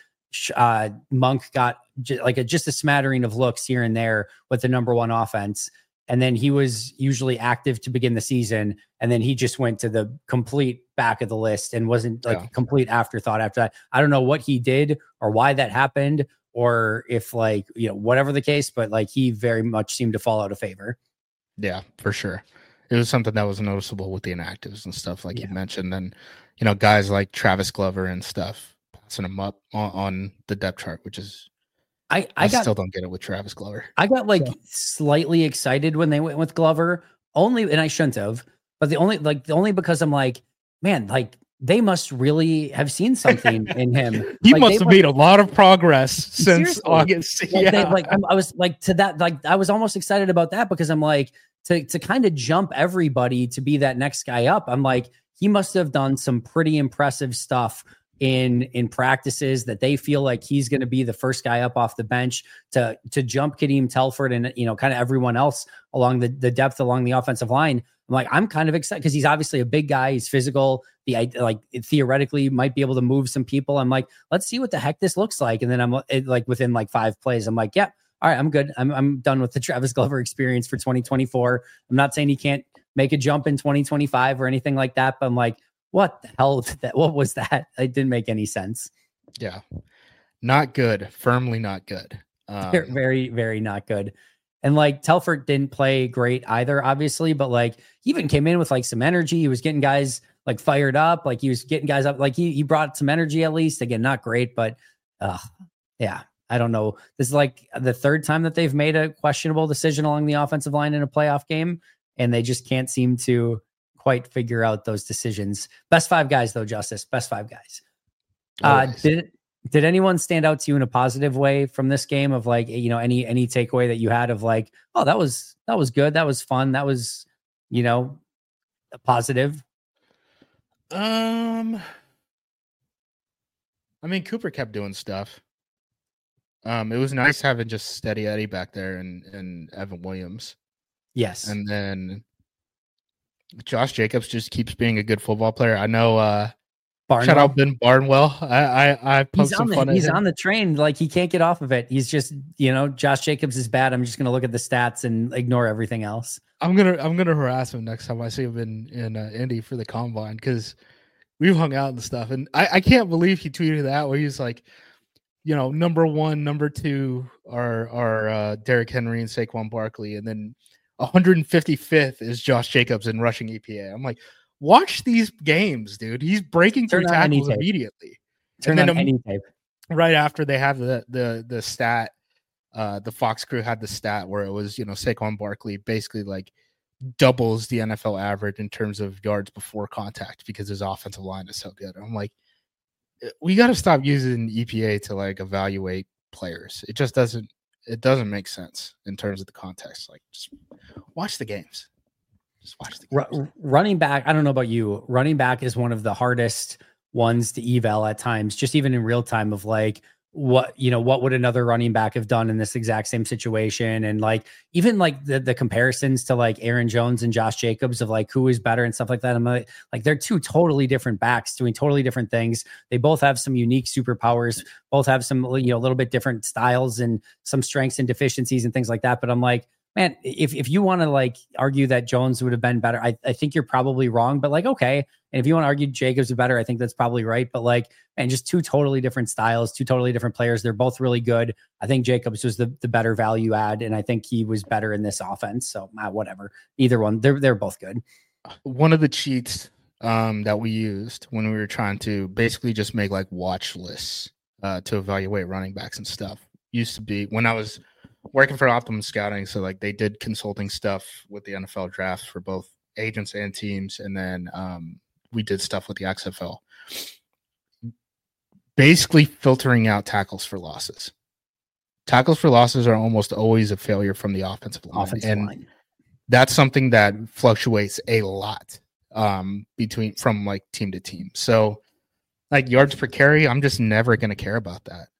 S1: Monk got just a smattering of looks here and there with the number 1 offense. And then he was usually active to begin the season. And then he just went to the complete back of the list and wasn't a complete afterthought after that. I don't know what he did or why that happened, or if whatever the case, but like he very much seemed to fall out of favor.
S3: Yeah, for sure. It was something that was noticeable with the inactives and stuff like you mentioned. And, guys like Travis Glover and stuff passing him up on the depth chart, which is, I still don't get it with Travis Glover.
S1: I got slightly excited when they went with Glover only, and I shouldn't have, but only because I'm like, man, like they must really have seen something in him.
S3: He must have made a lot of progress since August.
S1: I was like to that, like I was almost excited about that because I'm like to kind of jump everybody to be that next guy up. I'm like, he must have done some pretty impressive stuff in practices that they feel like he's going to be the first guy up off the bench to jump Kadeem Telford and kind of everyone else along the depth along the offensive line. I'm like, I'm kind of excited because he's obviously a big guy. He's physical. Theoretically might be able to move some people. I'm like, let's see what the heck this looks like. And then I'm like within 5 plays, I'm like, yeah, all right, I'm good. I'm done with the Travis Glover experience for 2024. I'm not saying he can't make a jump in 2025 or anything like that, but I'm like, what the hell? What was that? It didn't make any sense.
S3: Yeah. Not good. Firmly not good.
S1: Very, very not good. And Telford didn't play great either, obviously, but he even came in with some energy. He was getting guys fired up. He was getting guys up. He brought some energy at least. Again, not great, but yeah, I don't know. This is the 3rd time that they've made a questionable decision along the offensive line in a playoff game, and they just can't seem to quite figure out those decisions. Best 5 guys though, Justice. Best 5 guys. Did anyone stand out to you in a positive way from this game of any takeaway that you had of oh, that was good. That was fun. That was, a positive.
S3: I mean, Cooper kept doing stuff. It was nice having just Steady Eddie back there and Evan Williams.
S1: Yes.
S3: And then Josh Jacobs just keeps being a good football player. I know, shout out Ben Barnwell. I poked some fun at him.
S1: He's on the train. He can't get off of it. He's just, Josh Jacobs is bad. I'm just going to look at the stats and ignore everything else.
S3: I'm going to harass him next time I see him in Indy for the combine, because we've hung out and stuff. And I can't believe he tweeted that where he's like, number 1, number 2 are Derrick Henry and Saquon Barkley. And then 155th is Josh Jacobs in rushing EPA. I'm like, watch these games, dude. He's breaking through tackles immediately.
S1: Turn on any tape.
S3: Right after they have the stat, the Fox crew had the stat where it was, Saquon Barkley basically like doubles the NFL average in terms of yards before contact because his offensive line is so good. I'm like, we got to stop using EPA to like evaluate players. It just doesn't make sense in terms of the context. Like, just watch the games. Just watch the games.
S1: Running back, I don't know about you. Running back is one of the hardest ones to eval at times, just even in real time of like, what would another running back have done in this exact same situation? And like, even like the comparisons to like Aaron Jones and Josh Jacobs of like who is better and stuff like that. I'm like they're two totally different backs doing totally different things. They both have some unique superpowers, both have some, a little bit different styles and some strengths and deficiencies and things like that. But I'm like, man, if you want to like argue that Jones would have been better, I think you're probably wrong, but like, okay. And if you want to argue Jacobs is better, I think that's probably right. But like, man, just two totally different styles, two totally different players. They're both really good. I think Jacobs was the better value add, and I think he was better in this offense. So whatever, either one, they're both good.
S3: One of the cheats that we used when we were trying to basically just make like watch lists to evaluate running backs and stuff used to be when I was working for Optimum Scouting. So like they did consulting stuff with the NFL drafts for both agents and teams. And then we did stuff with the XFL, basically filtering out tackles for losses. Tackles for losses are almost always a failure from the offensive line. That's something that fluctuates a lot from like team to team. So like yards per carry, I'm just never going to care about that.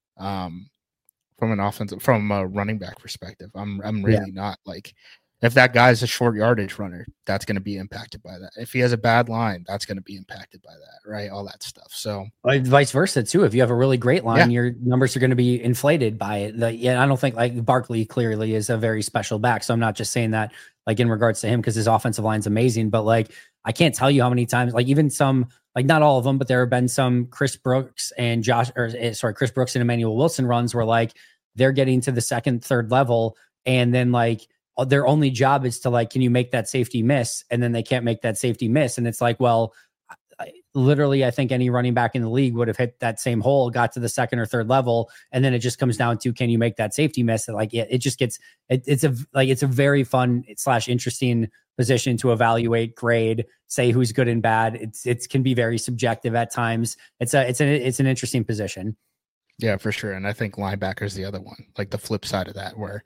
S3: From a running back perspective, I'm really not. Like, if that guy's a short yardage runner, that's going to be impacted by that. If he has a bad line, that's going to be impacted by that, right? All that stuff. So
S1: vice versa too. If you have a really great line, your numbers are going to be inflated by it. I don't think like Barkley clearly is a very special back. So I'm not just saying that like in regards to him because his offensive line's amazing, but like I can't tell you how many times, like even some, like not all of them, but there have been some Chris Brooks and Emmanuel Wilson runs where like they're getting to the second, third level, and then like their only job is to like, can you make that safety miss? And then they can't make that safety miss. And it's like, well, literally, I think any running back in the league would have hit that same hole, got to the second or third level. And then it just comes down to, can you make that safety miss? And like, it just gets, it's a very fun / interesting position to evaluate, grade, say who's good and bad. It can be very subjective at times. It's an interesting position.
S3: Yeah, for sure. And I think linebacker is the other one, like the flip side of that, where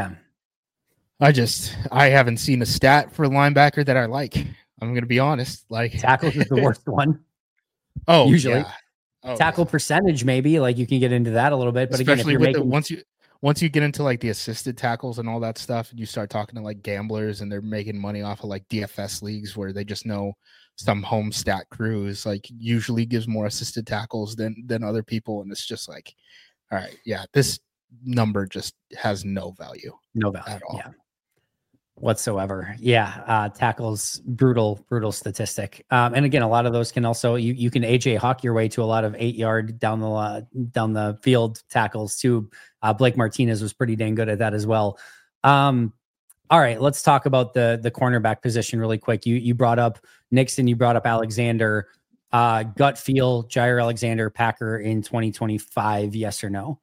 S3: I haven't seen a stat for a linebacker that I like. I'm going to be honest. Like
S1: tackles is the worst one.
S3: Oh,
S1: usually tackle percentage, maybe like you can get into that a little bit, but
S3: especially again, if once you get into like the assisted tackles and all that stuff, and you start talking to like gamblers and they're making money off of like DFS leagues where they just know some home stat crews like usually gives more assisted tackles than other people, and it's just like, all right, this number just has no value at all.
S1: Whatsoever. Tackles, brutal statistic. And again, a lot of those can also, you can AJ Hawk your way to a lot of 8-yard down the field tackles too. Blake Martinez was pretty dang good at that as well. All right, let's talk about the cornerback position really quick. You brought up Nixon, you brought up Alexander. Gut feel, Jair Alexander, Packer in 2025, yes or no?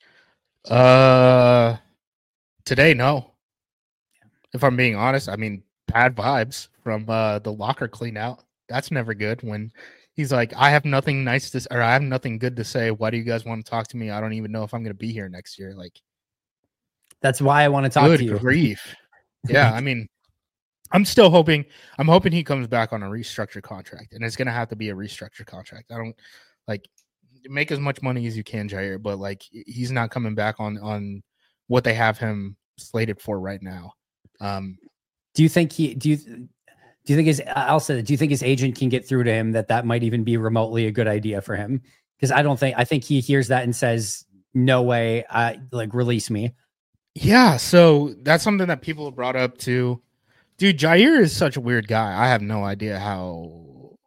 S3: Today, no. If I'm being honest, I mean, bad vibes from the locker clean out. That's never good when he's like, I have nothing nice to, or I have nothing good to say. Why do you guys want to talk to me? I don't even know if I'm going to be here next year. Like,
S1: that's why I want to talk to you.
S3: Good grief. Yeah, I mean, I'm hoping he comes back on a restructured contract, and it's going to have to be a restructured contract. I don't like make as much money as you can, Jair, but like he's not coming back on what they have him slated for right now.
S1: Do you think his agent can get through to him that might even be remotely a good idea for him? Because I think he hears that and says, no way, release me.
S3: Yeah. So that's something that people have brought up too. Dude, Jair is such a weird guy. I have no idea how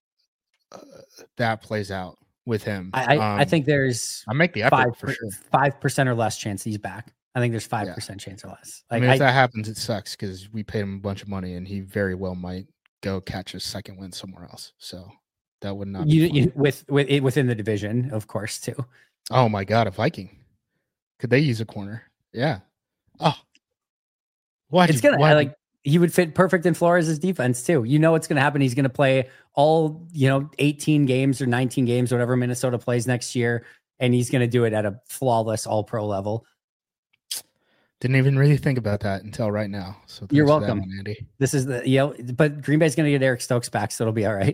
S3: that plays out with him.
S1: I think there's
S3: I make the effort for sure.
S1: 5% or less chance he's back. I think there's 5% chance or less.
S3: I mean, if that happens, it sucks because we paid him a bunch of money, and he very well might go catch his second win somewhere else. So that would not be
S1: within the division, of course, too.
S3: Oh my God, a Viking. Could they use a corner? Yeah. Oh,
S1: he would fit perfect in Flores' defense too. You know what's going to happen. He's going to play all 18 games or 19 games, whatever Minnesota plays next year, and he's going to do it at a flawless All-Pro level.
S3: Didn't even really think about that until right now. So
S1: you're welcome,
S3: Andy.
S1: This is but Green Bay's going to get Eric Stokes back, so it'll be all right.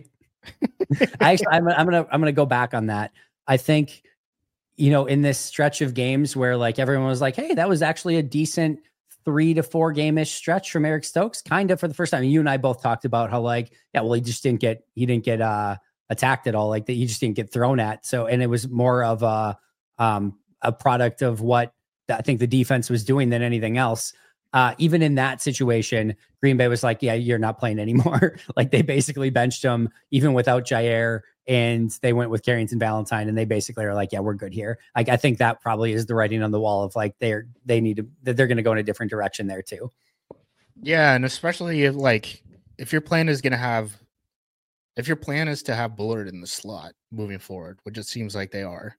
S1: I'm gonna go back on that. I think in this stretch of games where like everyone was like, hey, that was actually a decent 3 to 4 game-ish stretch from Eric Stokes, kind of for the first time. You and I both talked about how he didn't get attacked at all, like that he just didn't get thrown at. So, and it was more of a product of what I think the defense was doing than anything else. Even in that situation, Green Bay was like, yeah, you're not playing anymore. Like they basically benched him even without Jair, and they went with Carrington Valentine, and they basically are like, yeah, we're good here. Like, I think that probably is the writing on the wall of like, they're going to go in a different direction there too.
S3: Yeah. And especially if your plan is to have Bullard in the slot moving forward, which it seems like they are,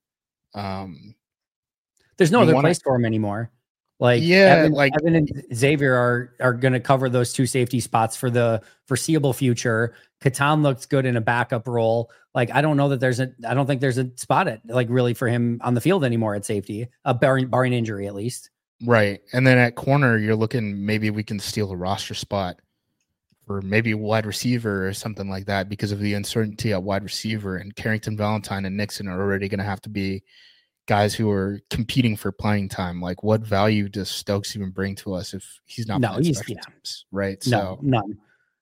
S1: there's no other place for him anymore. Like, yeah, Evan and Xavier are going to cover those 2 safety spots for the foreseeable future. Catan looks good in a backup role. Like, I don't think there's a spot really for him on the field anymore at safety, barring injury at least.
S3: Right. And then at corner, you're looking, maybe we can steal a roster spot for maybe a wide receiver or something like that because of the uncertainty at wide receiver, and Carrington Valentine and Nixon are already going to have to be guys who are competing for playing time. Like, what value does Stokes even bring to us if he's not playing special teams, right?
S1: No, none.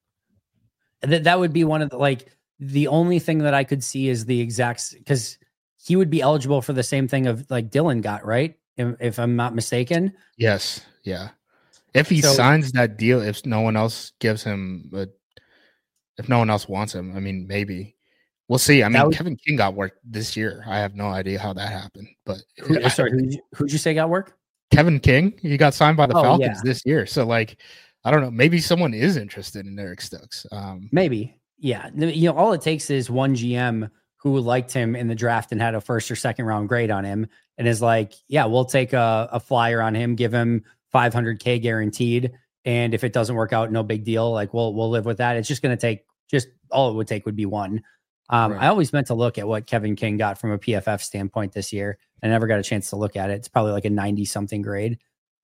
S1: That would be one of the only thing that I could see is the exact, because he would be eligible for the same thing of like Dylan got, right? If I'm not mistaken.
S3: Yes. Yeah. If he signs that deal, if no one else gives him, if no one else wants him, I mean, maybe. We'll see. I mean, Kevin King got work this year. I have no idea how that happened. But
S1: who'd you say got work?
S3: Kevin King. He got signed by the Falcons this year. So, I don't know. Maybe someone is interested in Eric Stokes.
S1: Maybe. Yeah. All it takes is one GM who liked him in the draft and had a 1st or 2nd round grade on him and is like, yeah, we'll take a flyer on him, give him $500K guaranteed. And if it doesn't work out, no big deal. Like, we'll live with that. It's just going to take all it would take would be one. Right. I always meant to look at what Kevin King got from a PFF standpoint this year. I never got a chance to look at it. It's probably like a 90 something grade.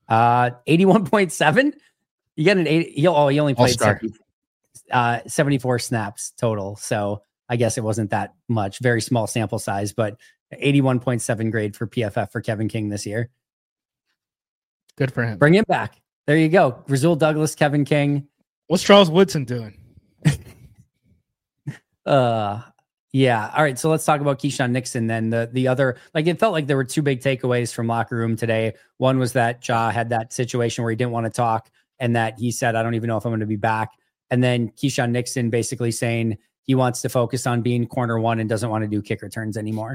S1: 81.7. You get an 80. He only played 74 snaps total. So I guess it wasn't that much, very small sample size, but 81.7 grade for PFF for Kevin King this year.
S3: Good for him.
S1: Bring him back. There you go. Rasul Douglas, Kevin King.
S3: What's Charles Woodson doing?
S1: Yeah. All right. So let's talk about Keyshawn Nixon then. The other, it felt like there were 2 big takeaways from locker room today. One was that Ja had that situation where he didn't want to talk and that he said, I don't even know if I'm going to be back. And then Keyshawn Nixon basically saying he wants to focus on being corner 1 and doesn't want to do kick returns anymore.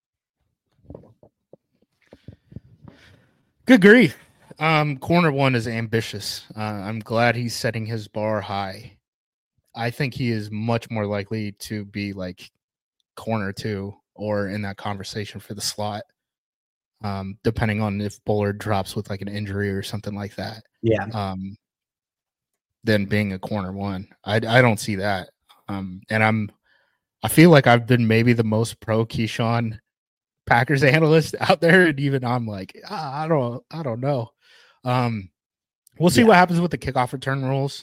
S3: Good grief. Corner 1 is ambitious. I'm glad he's setting his bar high. I think he is much more likely to be like corner 2 or in that conversation for the slot, depending on if Bullard drops with like an injury or something like that.
S1: Yeah.
S3: Than being a corner 1. I don't see that. And I feel like I've been maybe the most pro Keyshawn Packers analyst out there, and even I'm like, I don't know. We'll see what happens with the kickoff return rules.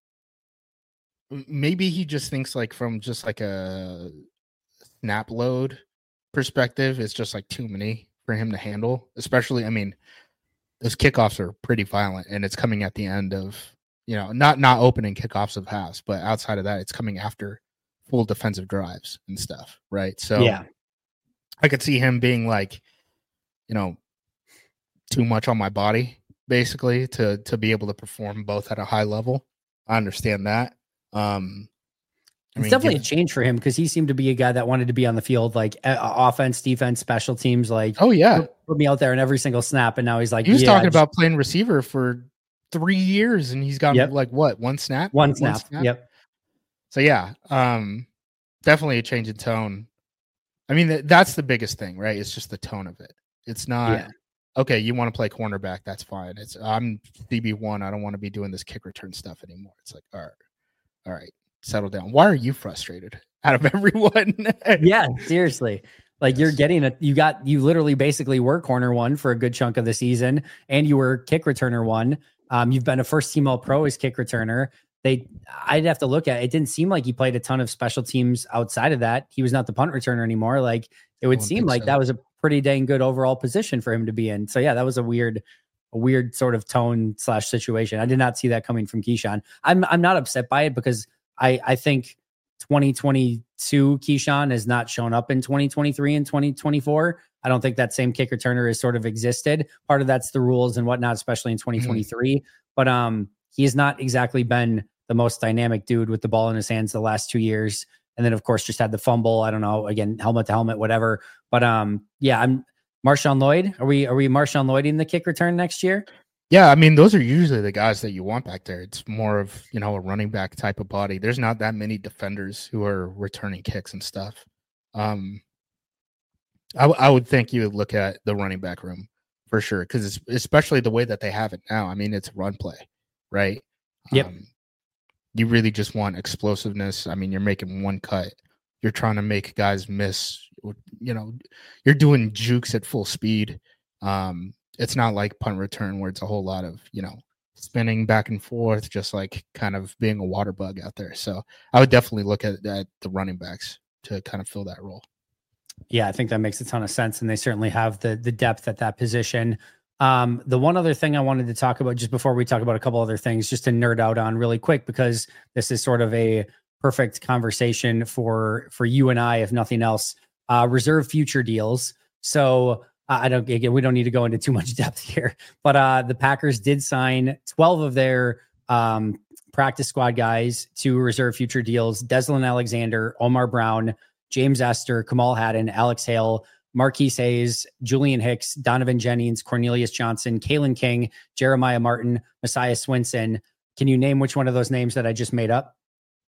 S3: Maybe he just thinks from just a snap load perspective, it's just too many for him to handle. Especially, I mean, those kickoffs are pretty violent, and it's coming at the end of not opening kickoffs of halves, but outside of that, it's coming after full defensive drives and stuff, right? So yeah, I could see him being too much on my body, basically, to be able to perform both at a high level. I understand that.
S1: It's definitely a change for him because he seemed to be a guy that wanted to be on the field, like offense, defense, special teams. Like,
S3: oh yeah,
S1: put me out there in every single snap. And now he's like,
S3: he was talking about playing receiver for 3 years, and he's got like what, one snap?
S1: One snap. Yep.
S3: So yeah, definitely a change in tone. I mean, that's the biggest thing, right? It's just the tone of it. It's not okay. You want to play cornerback? That's fine. I'm DB1. I don't want to be doing this kick return stuff anymore. It's like, all right. Settle down. Why are you frustrated out of everyone?
S1: Yeah, seriously. Like you're getting you literally basically were corner one for a good chunk of the season, and you were kick returner one. You've been a first team all pro as kick returner. I'd have to look at it. It didn't seem like he played a ton of special teams outside of that. He was not the punt returner anymore. Like it would seem like that was a pretty dang good overall position for him to be in. So yeah, that was a weird sort of tone / situation. I did not see that coming from Keyshawn. I'm not upset by it because I think 2022 Keyshawn has not shown up in 2023 and 2024. I don't think that same kick returner has sort of existed. Part of that's the rules and whatnot, especially in 2023. But he has not exactly been the most dynamic dude with the ball in his hands the last 2 years. And then of course just had the fumble. I don't know, again, helmet to helmet, whatever. But yeah, I'm Marshawn Lloyd. Are we Marshawn Lloyding the kick return next year?
S3: Yeah, I mean, those are usually the guys that you want back there. It's more of, a running back type of body. There's not that many defenders who are returning kicks and stuff. I would think you would look at the running back room for sure, because it's especially the way that they have it now. I mean, it's run play, right?
S1: Yep.
S3: You really just want explosiveness. I mean, you're making one cut. You're trying to make guys miss. You're doing jukes at full speed. It's not like punt return where it's a whole lot of, spinning back and forth, just like kind of being a water bug out there. So I would definitely look at the running backs to kind of fill that role.
S1: Yeah, I think that makes a ton of sense. And they certainly have the depth at that position. The one other thing I wanted to talk about just before we talk about a couple other things, just to nerd out on really quick, because this is sort of a perfect conversation for you and I, if nothing else, reserve future deals. So we don't need to go into too much depth here, but the Packers did sign 12 of their practice squad guys to reserve future deals. Deslin Alexander, Omar Brown, James Esther, Kamal Haddon, Alex Hale, Marquise Hayes, Julian Hicks, Donovan Jennings, Cornelius Johnson, Kalen King, Jeremiah Martin, Messiah Swinson. Can you name which one of those names that I just made up?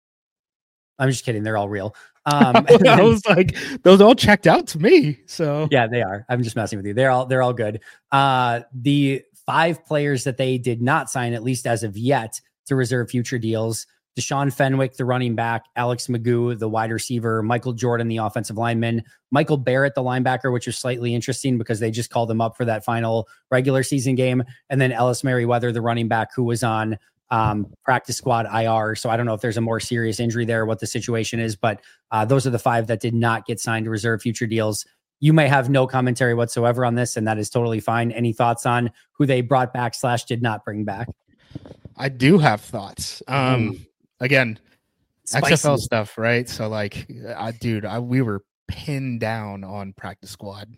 S1: I'm just kidding. They're all real.
S3: I was like, those all checked out to me. So
S1: yeah, they are. I'm just messing with you. They're all good. The 5 players that they did not sign, at least as of yet, to reserve future deals: Deshaun Fenwick, the running back; Alex Magoo, the wide receiver; Michael Jordan, the offensive lineman; Michael Barrett, the linebacker, which was slightly interesting because they just called him up for that final regular season game; and then Ellis Merriweather, the running back, who was on practice squad IR. So I don't know if there's a more serious injury there, what the situation is, but those are the 5 that did not get signed to reserve future deals. You may have no commentary whatsoever on this, and that is totally fine. Any thoughts on who they brought back / did not bring back?
S3: I do have thoughts. Again,
S1: Spicy.
S3: XFL stuff, right? So like, we were pinned down on practice squad,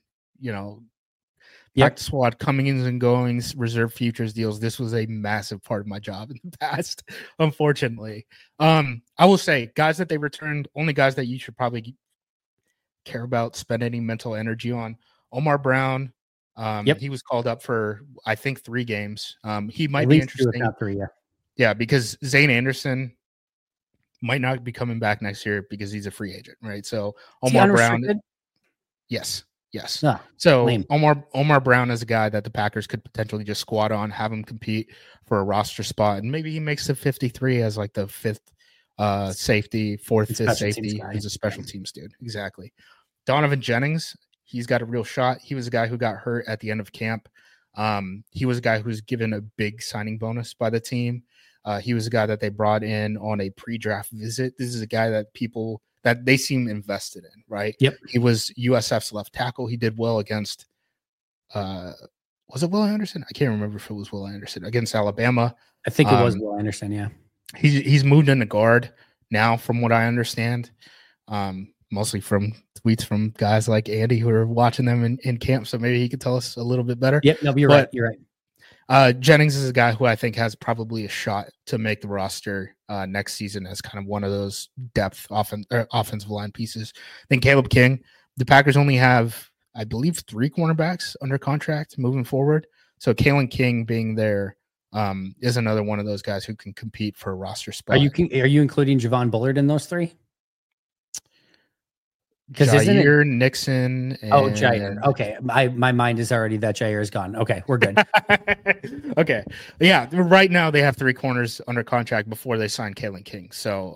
S3: practice squad coming ins and goings, reserve futures deals. This was a massive part of my job in the past, unfortunately. I will say, guys that they returned, only guys that you should probably care about, spend any mental energy on. Omar Brown, he was called up for, I think, 3 games. He might be interesting.
S1: 3,
S3: yeah, because Zane Anderson might not be coming back next year because he's a free agent, right? So Omar Brown, yes.
S1: Ah,
S3: so
S1: lame.
S3: Omar Brown is a guy that the Packers could potentially just squad on, have him compete for a roster spot, and maybe he makes the 53 as like the 5th safety, 4th, 5th safety. He's a special teams dude. Exactly. Donovan Jennings, he's got a real shot. He was a guy who got hurt at the end of camp. He was a guy who was given a big signing bonus by the team. He was a guy that they brought in on a pre-draft visit. This is a guy that they seem invested in, right?
S1: Yep.
S3: He was USF's left tackle. He did well against, was it Will Anderson? I can't remember if it was Will Anderson against Alabama.
S1: I think it was Will Anderson. Yeah.
S3: He's moved into guard now, from what I understand, mostly from tweets from guys like Andy who are watching them in camp. So maybe he could tell us a little bit better.
S1: Yep. No, you're right. You're right.
S3: Jennings is a guy who I think has probably a shot to make the roster next season as kind of one of those depth offensive line pieces. Then Caleb King. The Packers only have, I believe, 3 cornerbacks under contract moving forward. So Caleb King being there is another one of those guys who can compete for a roster spot.
S1: Are you including Javon Bullard in those 3?
S3: Because Jair, Nixon, and...
S1: Jair. Okay, my mind is already that Jair is gone. Okay, we're good.
S3: Okay, yeah. Right now they have 3 corners under contract before they sign Caleb King. So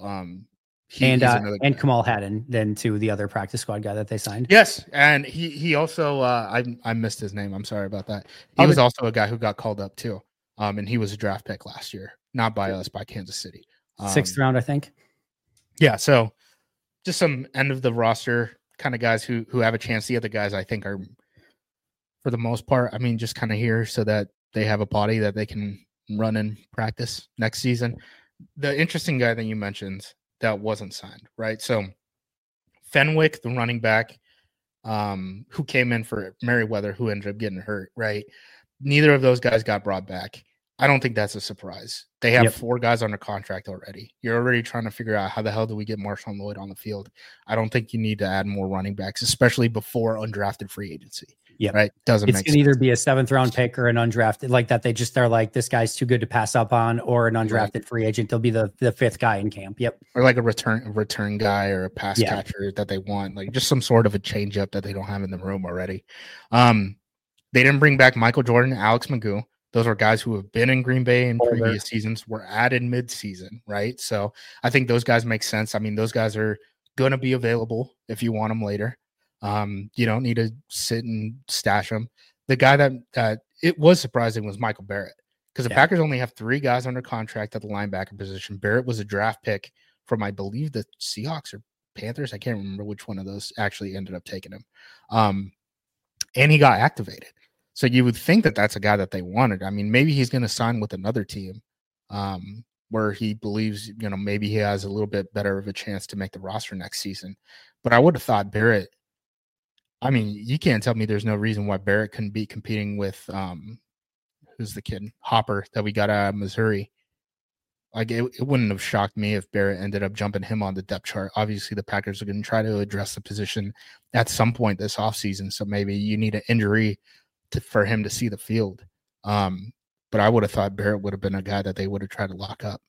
S1: and Kamal Haddon, then to the other practice squad guy that they signed.
S3: Yes, and he also I missed his name. I'm sorry about that. He was also a guy who got called up too. And he was a draft pick last year, not by us, by Kansas City.
S1: 6th round, I think.
S3: Yeah, so just some end of the roster kind of guys who have a chance. The other guys I think are, for the most part, I mean, just kind of here so that they have a body that they can run in practice next season. The interesting guy that you mentioned that wasn't signed, right? So Fenwick, the running back, who came in for Merriweather, who ended up getting hurt, right? Neither of those guys got brought back. I don't think that's a surprise. They have 4 guys under contract already. You're already trying to figure out how the hell do we get Marshawn Lloyd on the field. I don't think you need to add more running backs, especially before undrafted free agency. Yeah, right. Doesn't make sense.
S1: It's going to either be a 7th round pick or an undrafted, like that. They're like, this guy's too good to pass up on, or an undrafted free agent. They'll be the 5th guy in camp. Yep.
S3: Or like a return guy or a pass catcher that they want, like just some sort of a change up that they don't have in the room already. They didn't bring back Michael Jordan, Alex Magoo. Those are guys who have been in Green Bay in previous seasons, were added mid-season, right? So I think those guys make sense. I mean, those guys are going to be available if you want them later. You don't need to sit and stash them. The guy that it was surprising was Michael Barrett, because the Packers only have 3 guys under contract at the linebacker position. Barrett was a draft pick from, I believe, the Seahawks or Panthers. I can't remember which one of those actually ended up taking him. And he got activated. So you would think that that's a guy that they wanted. I mean, maybe he's going to sign with another team where he believes, maybe he has a little bit better of a chance to make the roster next season. But I would have thought Barrett, I mean, you can't tell me there's no reason why Barrett couldn't be competing with, who's the kid? Hopper that we got out of Missouri. Like, it wouldn't have shocked me if Barrett ended up jumping him on the depth chart. Obviously, the Packers are going to try to address the position at some point this offseason. So maybe you need an injury for him to see the field. But I would have thought Barrett would have been a guy that they would have tried to lock up.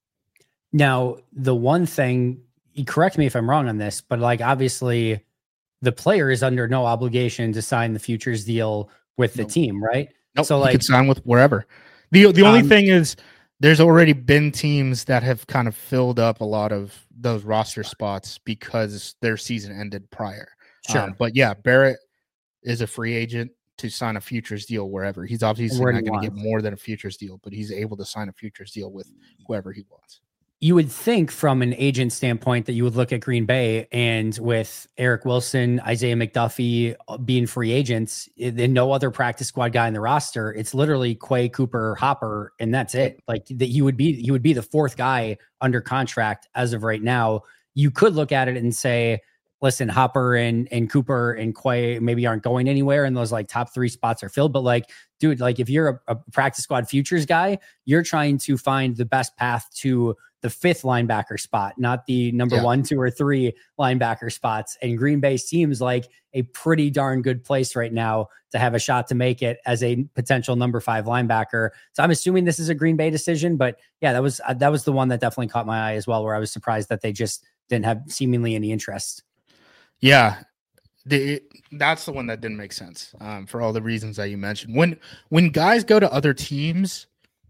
S1: Now, the one thing, correct me if I'm wrong on this, but like, obviously the player is under no obligation to sign the futures deal with the team, right?
S3: Nope, so like, he could sign with wherever. The only thing is there's already been teams that have kind of filled up a lot of those roster spots because their season ended prior.
S1: Sure.
S3: But yeah, Barrett is a free agent to sign a futures deal wherever. He's obviously not going to get more than a futures deal, but he's able to sign a futures deal with whoever he wants.
S1: You would think from an agent standpoint that you would look at Green Bay, and with Eric Wilson, Isaiah McDuffie being free agents and no other practice squad guy in the roster, it's literally Quay, Cooper, Hopper, and that's it. Like that, he would be the 4th guy under contract as of right now. You could look at it and say, listen, Hopper and Cooper and Quay maybe aren't going anywhere, and those like top 3 spots are filled. But like, dude, like if you're a practice squad futures guy, you're trying to find the best path to the 5th linebacker spot, not the number 1, 2, or 3 linebacker spots. And Green Bay seems like a pretty darn good place right now to have a shot to make it as a potential number 5 linebacker. So I'm assuming this is a Green Bay decision, but yeah, that was the one that definitely caught my eye as well, where I was surprised that they just didn't have seemingly any interest.
S3: Yeah, that's the one that didn't make sense for all the reasons that you mentioned. When guys go to other teams,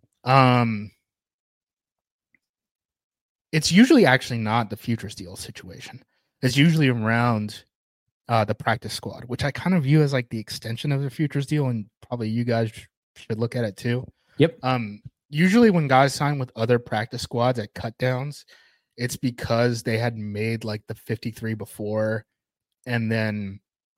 S3: it's usually actually not the futures deal situation. It's usually around the practice squad, which I kind of view as like the extension of the futures deal, and probably you guys should look at it too.
S1: Yep.
S3: Usually when guys sign with other practice squads at cut downs, it's because they had made like the 53 before. And then,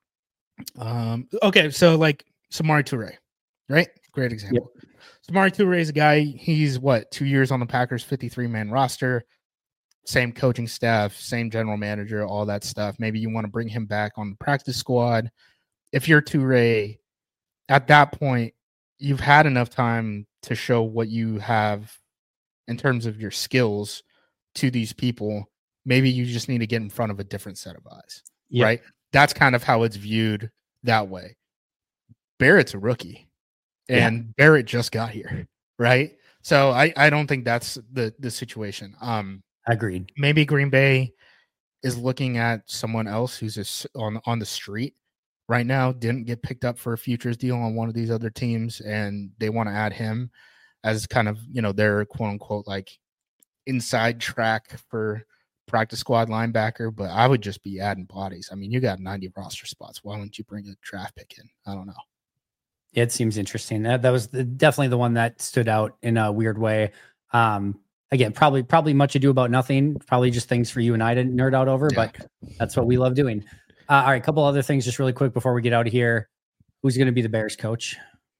S3: okay, so like Samori Toure, right? Great example. Yep. Samori Toure is a guy, he's 2 years on the Packers 53-man roster, same coaching staff, same general manager, all that stuff. Maybe you want to bring him back on the practice squad. If you're Toure, at that point, you've had enough time to show what you have in terms of your skills to these people. Maybe you just need to get in front of a different set of eyes, right? That's kind of how it's viewed that way. Barrett's a rookie, and Barrett just got here, right? So I don't think that's the situation.
S1: Agreed.
S3: Maybe Green Bay is looking at someone else who's on the street right now, didn't get picked up for a futures deal on one of these other teams, and they want to add him as kind of, their quote unquote like inside track for practice squad linebacker. But I would just be adding bodies. I mean, you got 90 roster spots. Why wouldn't you bring a draft pick in? I don't know.
S1: It seems interesting. That was definitely the one that stood out in a weird way. Again, probably much ado about nothing. Probably just things for you and I to nerd out over, but that's what we love doing. All right, a couple other things just really quick before we get out of here. Who's going to be the Bears coach?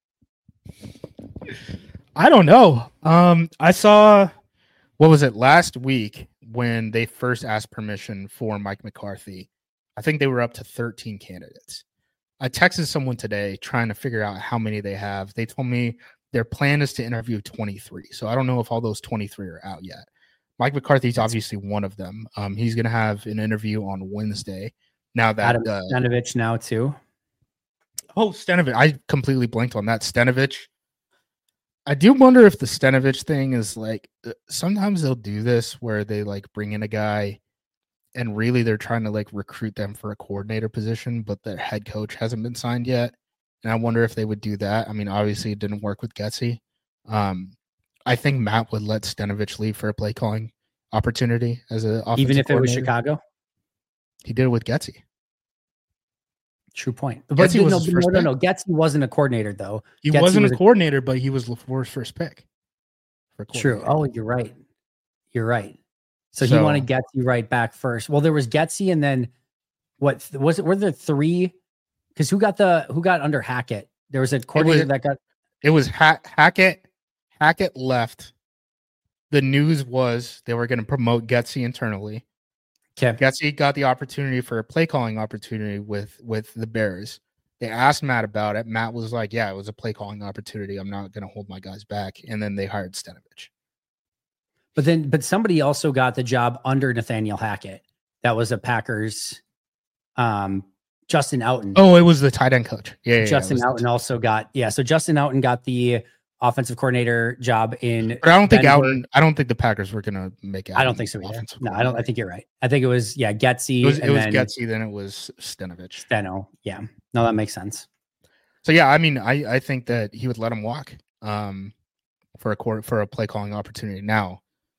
S3: I don't know. I saw, what was it, last week when they first asked permission for Mike McCarthy. I think they were up to 13 candidates. I texted someone today trying to figure out how many they have. They told me their plan is to interview 23. So I don't know if all those 23 are out yet. Mike McCarthy's obviously one of them. He's going to have an interview on Wednesday. Now that
S1: Stenavich now too.
S3: Oh, Stenavich. I completely blanked on that. Stenavich. I do wonder if the Stenavich thing is like, sometimes they'll do this where they like bring in a guy and really they're trying to like recruit them for a coordinator position, but their head coach hasn't been signed yet. And I wonder if they would do that. I mean, obviously it didn't work with Getsy. I think Matt would let Stenavich leave for a play calling opportunity as an offensive
S1: even if it was
S3: coordinator.
S1: Chicago.
S3: He did it with Getsy.
S1: True point.
S3: But
S1: But
S3: Getsy was his first
S1: no. Getsy wasn't a coordinator though.
S3: He
S1: Getsy
S3: wasn't
S1: was
S3: a coordinator, but he was LaFleur's first pick.
S1: True. Oh, you're right. You're right. So he wanted Getsy right back first. Well, there was Getsy, and then what was it? Were there three? Because who got under Hackett? There was a coordinator that got.
S3: It was Hackett. Hackett left. The news was they were going to promote Getsy internally.
S1: Okay.
S3: Getsy got the opportunity for a play calling opportunity with the Bears. They asked Matt about it. Matt was like, "Yeah, it was a play calling opportunity. I'm not going to hold my guys back." And then they hired Stenavich.
S1: But somebody also got the job under Nathaniel Hackett. That was a Packers. Justin Outen.
S3: Oh, it was the tight end coach. Yeah.
S1: Justin Outen also got So Justin Outen got the offensive coordinator job in.
S3: But I don't think Outen. I don't think the Packers were going to make Outen.
S1: I don't think so either. No, I don't. I think you're right. I think it was Getsy.
S3: It was Getsy. Then it was Stenavich.
S1: Steno. Yeah. No, that makes sense.
S3: So yeah, I mean, I think that he would let him walk for a play calling opportunity. Now,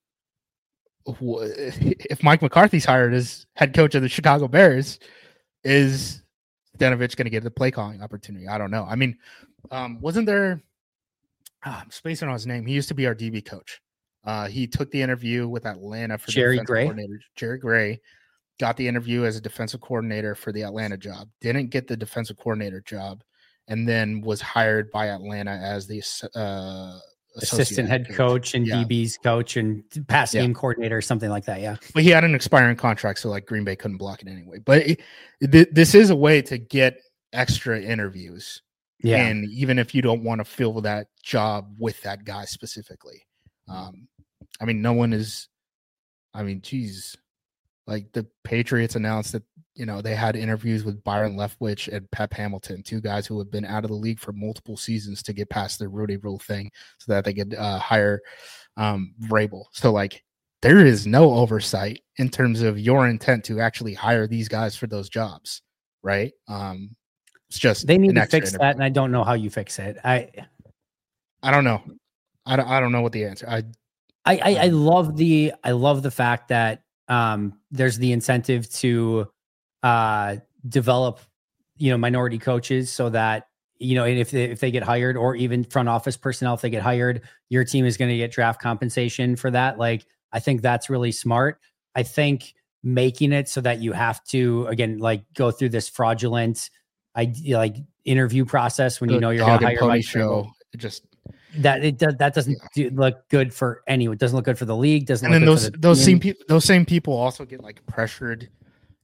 S3: if Mike McCarthy's hired as head coach of the Chicago Bears, is Stenavich going to get the play calling opportunity? I don't know. I mean, wasn't there? I'm spacing on his name. He used to be our DB coach. He took the interview with Atlanta for
S1: Jerry
S3: the
S1: Gray.
S3: Coordinator. Jerry Gray got the interview as a defensive coordinator for the Atlanta job. Didn't get the defensive coordinator job, and then was hired by Atlanta as the
S1: assistant head coach and DB's coach and pass game coordinator or something like that. Yeah.
S3: But he had an expiring contract, so like Green Bay couldn't block it anyway. But this is a way to get extra interviews. Yeah. And even if you don't want to fill that job with that guy specifically, I mean, no one is, geez, like the Patriots announced that, they had interviews with Byron Leftwich and Pep Hamilton, two guys who have been out of the league for multiple seasons to get past their Rudy Rule thing so that they could hire Vrabel. So like there is no oversight in terms of your intent to actually hire these guys for those jobs. Right. It's just,
S1: they need to fix that. And I don't know how you fix it.
S3: I don't know. I don't know what the answer.
S1: I love the fact that there's the incentive to develop, minority coaches so that, and if they get hired, or even front office personnel, if they get hired, your team is going to get draft compensation for that. Like, I think that's really smart. I think making it so that you have to, again, like go through this fraudulent, interview process when you're going to hire Mike
S3: show.
S1: That doesn't look good for anyone. It doesn't look good for the league. Those same people also get like pressured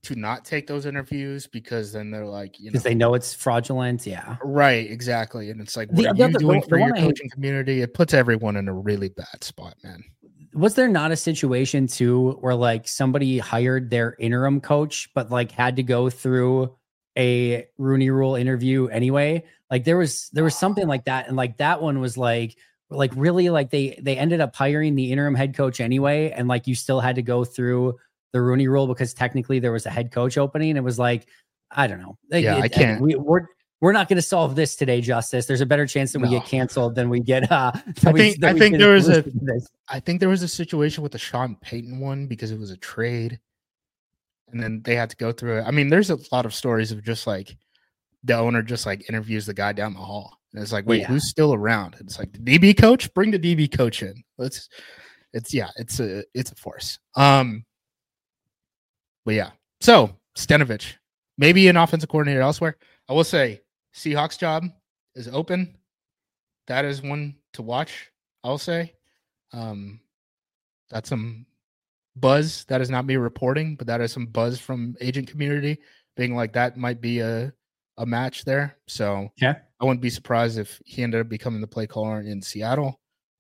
S3: to not take those interviews because then they're like,
S1: because they know it's fraudulent. Yeah.
S3: Right, exactly. And it's like, what
S1: The
S3: are you
S1: other-
S3: doing
S1: the
S3: for
S1: one
S3: your
S1: I hate-
S3: coaching community? It puts everyone in a really bad spot, man.
S1: Was there not a situation too where like somebody hired their interim coach, but like had to go through a Rooney Rule interview anyway? Like there was something like that, and like that one was like really like they ended up hiring the interim head coach anyway, and like you still had to go through the Rooney Rule because technically there was a head coach opening. It was like, I don't know. Like,
S3: Yeah, I can't.
S1: We're not going to solve this today, Justice. There's a better chance that we get canceled than we get.
S3: I think there was a situation with the Sean Payton one because it was a trade, and then they had to go through it. I mean, there's a lot of stories of just like the owner just like interviews the guy down the hall, and it's like, wait, who's still around? And it's like the DB coach. Bring the DB coach in. It's a force. But yeah, so Stenavich, maybe an offensive coordinator elsewhere. I will say Seahawks job is open. That is one to watch. I'll say that's some buzz. That is not me reporting, but that is some buzz from agent community being like that might be a match there. So
S1: yeah,
S3: I wouldn't be surprised if he ended up becoming the play caller in Seattle.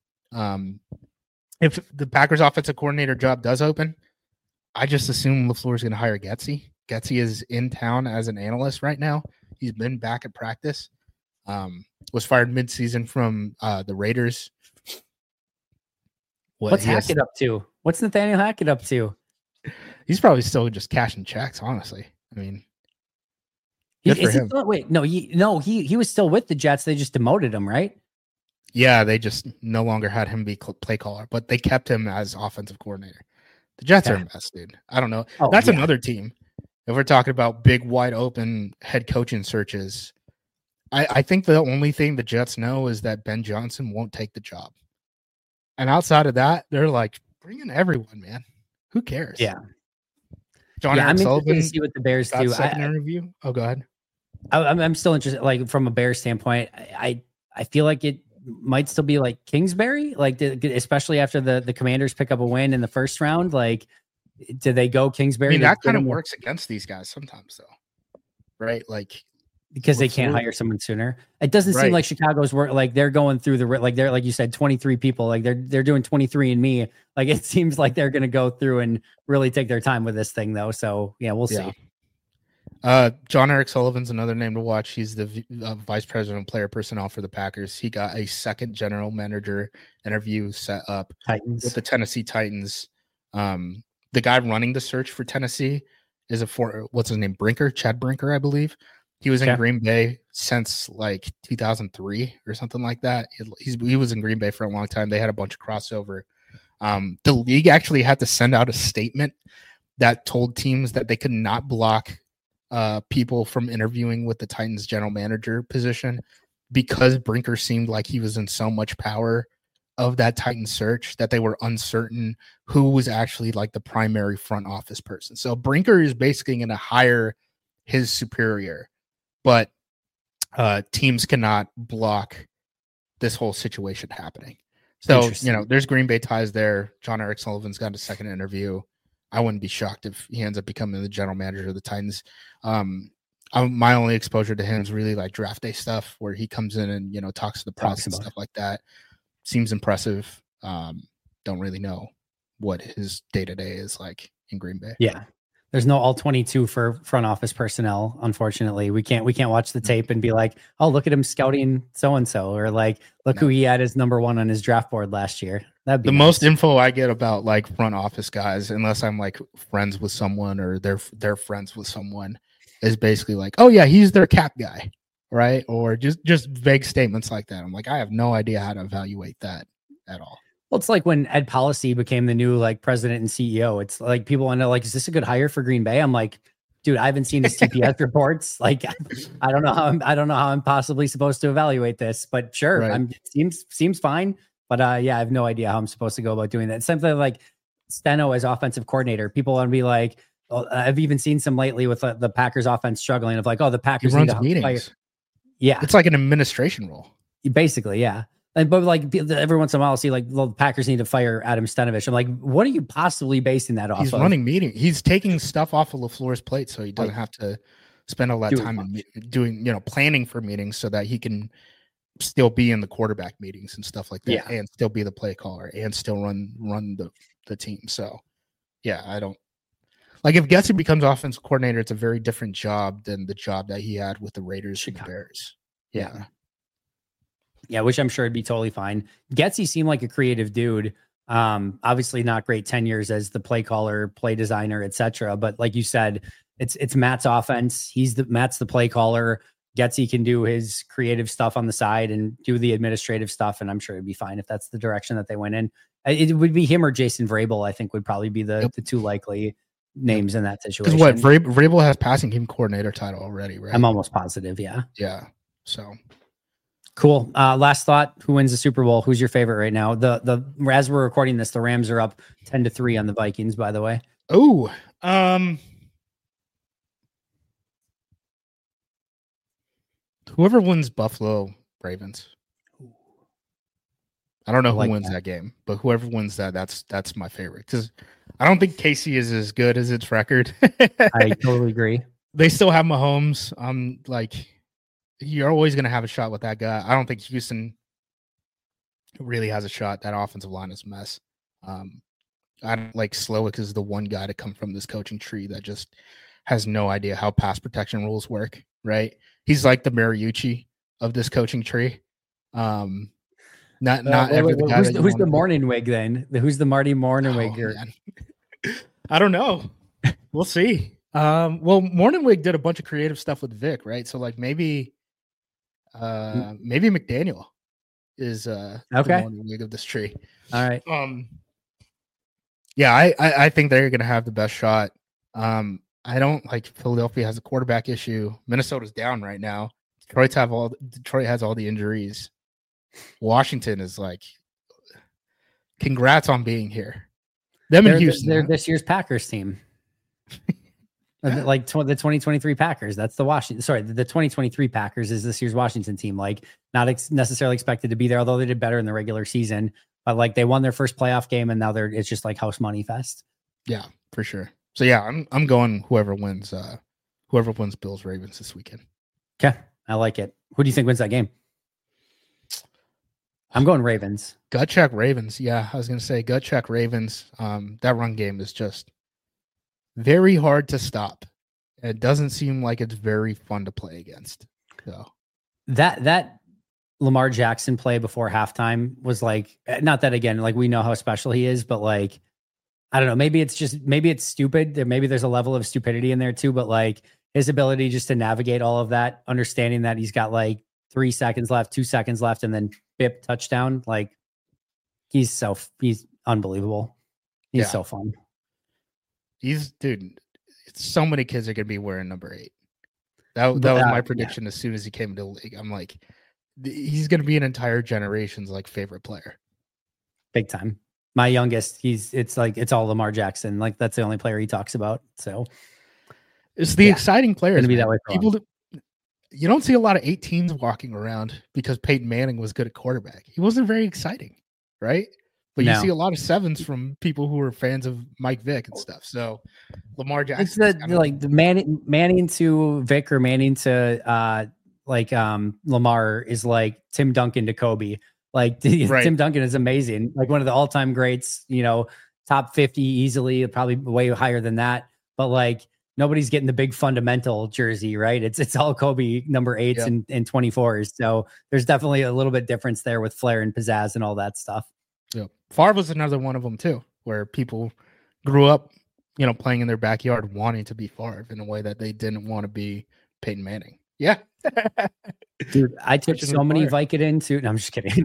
S3: If the Packers offensive coordinator job does open, I just assume LaFleur is going to hire Getsy. Getsy is in town as an analyst right now. He's been back at practice. Was fired midseason from the Raiders.
S1: What's Hackett up to? What's Nathaniel Hackett up to?
S3: He's probably still just cashing checks, honestly. I mean, good for him.
S1: He was still with the Jets. They just demoted him, right?
S3: Yeah, they just no longer had him be play caller, but they kept him as offensive coordinator. The Jets are a mess, dude. I don't know. That's another team. If we're talking about big, wide open head coaching searches, I think the only thing the Jets know is that Ben Johnson won't take the job. And outside of that, they're like, bring in everyone, man. Who cares?
S1: Yeah.
S3: John Eric Sullivan,
S1: to see what the Bears do.
S3: Second interview. Oh, go ahead.
S1: I'm still interested. Like from a Bears standpoint, I feel like it might still be like Kingsbury, like especially after the Commanders pick up a win in the first round. Like, do they go Kingsbury?
S3: I mean, that kind of works against these guys sometimes, though, right? Like
S1: because they can't hire someone sooner. It doesn't seem like Chicago's work. Like they're going through they're like you said, 23 people. Like they're doing 23andMe. Like it seems like they're going to go through and really take their time with this thing, though. So yeah, we'll see.
S3: John Eric Sullivan's another name to watch. He's the vice president of player personnel for the Packers. He got a second general manager interview set up with the Tennessee Titans. The guy running the search for Tennessee is what's his name? Chad Brinker, I believe. He was in Green Bay since like 2003 or something like that. He was in Green Bay for a long time. They had a bunch of crossover. The league actually had to send out a statement that told teams that they could not block people from interviewing with the Titans general manager position because Brinker seemed like he was in so much power of that Titan search that they were uncertain who was actually like the primary front office person. So Brinker is basically going to hire his superior, but teams cannot block this whole situation happening. So, there's Green Bay ties there. John Eric Sullivan's got a second interview. I wouldn't be shocked if he ends up becoming the general manager of the Titans. My only exposure to him is really like draft day stuff where he comes in and, talks to the press and stuff like that. Seems impressive. Don't really know what his day-to-day is like in Green Bay.
S1: Yeah. There's no all 22 for front office personnel. Unfortunately, we can't watch the tape and be like, oh, look at him scouting so-and-so, or like, look who he had as number one on his draft board last year. That'd be
S3: the most info I get about like front office guys, unless I'm like friends with someone or they're friends with someone, is basically like, oh yeah, he's their cap guy, right? Or just vague statements like that. I'm like, I have no idea how to evaluate that at all.
S1: Well, it's like when Ed Policy became the new like president and CEO. It's like people want to like, is this a good hire for Green Bay? I'm like, dude, I haven't seen his TPS reports. Like, I don't know how I'm possibly supposed to evaluate this, but sure, right. Seems fine. But yeah, I have no idea how I'm supposed to go about doing that. It's something like Steno as offensive coordinator. People want to be like, oh, I've even seen some lately with the Packers offense struggling of like, oh, the Packers
S3: runs meetings.
S1: Yeah,
S3: it's like an administration role.
S1: Basically, yeah. but like every once in a while, I'll see like the Packers need to fire Adam Stenavich. I'm like, what are you possibly basing that off?
S3: He's running meeting. He's taking stuff off of LaFleur's plate, so he doesn't have to spend all that time doing, planning for meetings, so that he can still be in the quarterback meetings and stuff like that, and still be the play caller and still run the team. So, yeah, I don't like if Getsy becomes offensive coordinator. It's a very different job than the job that he had with the Raiders and the Bears.
S1: Yeah, which I'm sure would be totally fine. Getsy seemed like a creative dude. Obviously not great tenures as the play caller, play designer, etc. But like you said, it's Matt's offense. Matt's the play caller. Getsy can do his creative stuff on the side and do the administrative stuff, and I'm sure it'd be fine if that's the direction that they went in. It would be him or Jason Vrabel, I think, would probably be the two likely names in that situation.
S3: Because what Vrabel has passing game coordinator title already, right?
S1: I'm almost positive. Yeah.
S3: So
S1: cool. Last thought: who wins the Super Bowl? Who's your favorite right now? The as we're recording this, the Rams are up 10-3 on the Vikings. By the way.
S3: Oh, whoever wins Buffalo Ravens. I don't know who wins that game, but whoever wins that's my favorite, because I don't think KC is as good as its record.
S1: I totally agree.
S3: They still have Mahomes. Like, you're always going to have a shot with that guy. I don't think Houston really has a shot. That offensive line is a mess. I don't like Slowick is the one guy to come from this coaching tree that just has no idea how pass protection rules work, right? He's like the Mariucci of this coaching tree. Who's
S1: the morning wig then? Who's the Marty Morningwig?
S3: I don't know. We'll see. Well, Morningwig did a bunch of creative stuff with Vic, right? So like maybe McDaniel is the Morningwig of this tree.
S1: All right.
S3: Yeah, I think they're gonna have the best shot. I don't like Philadelphia has a quarterback issue. Minnesota's down right now. Detroit has all the injuries. Washington is like, congrats on being here. Them in Houston.
S1: They're this year's Packers team. Like the 2023 Packers. That's the Washington. Sorry, the 2023 Packers is this year's Washington team. Like, not necessarily expected to be there, although they did better in the regular season. But like, they won their first playoff game, and now it's just like house money fest.
S3: Yeah, for sure. So yeah, I'm going whoever wins Bills Ravens this weekend.
S1: Okay, I like it. Who do you think wins that game? I'm going Ravens.
S3: Gut check Ravens. Yeah, I was going to say gut check Ravens. That run game is just very hard to stop. It doesn't seem like it's very fun to play against. So
S1: that Lamar Jackson play before halftime was like, not that again, like we know how special he is, but like, I don't know, maybe it's stupid. Maybe there's a level of stupidity in there too, but like his ability just to navigate all of that, understanding that he's got like 3 seconds left, 2 seconds left, and then bip touchdown. Like he's unbelievable. He's so fun.
S3: Dude, so many kids are going to be wearing number 8. That was my prediction as soon as he came into the league. I'm like, he's going to be an entire generation's like favorite player.
S1: Big time. My youngest, it's all Lamar Jackson. Like that's the only player he talks about. So
S3: it's the exciting players.
S1: It's gonna be that way for
S3: you don't see a lot of 18s walking around because Peyton Manning was good at quarterback. He wasn't very exciting, right? But you see a lot of 7s from people who are fans of Mike Vick and stuff. So Lamar Jackson,
S1: it's the Manning to Vick or Manning to Lamar is like Tim Duncan to Kobe. Like Tim Duncan is amazing, like one of the all-time greats, top 50 easily, probably way higher than that. But like nobody's getting the big fundamental jersey, right? It's all Kobe number 8s and 24s. So there's definitely a little bit difference there with flair and pizzazz and all that stuff.
S3: Yeah. Favre was another one of them too, where people grew up, playing in their backyard wanting to be Favre in a way that they didn't want to be Peyton Manning. Yeah.
S1: Dude, I took so many Vicodin too. No, I'm just kidding.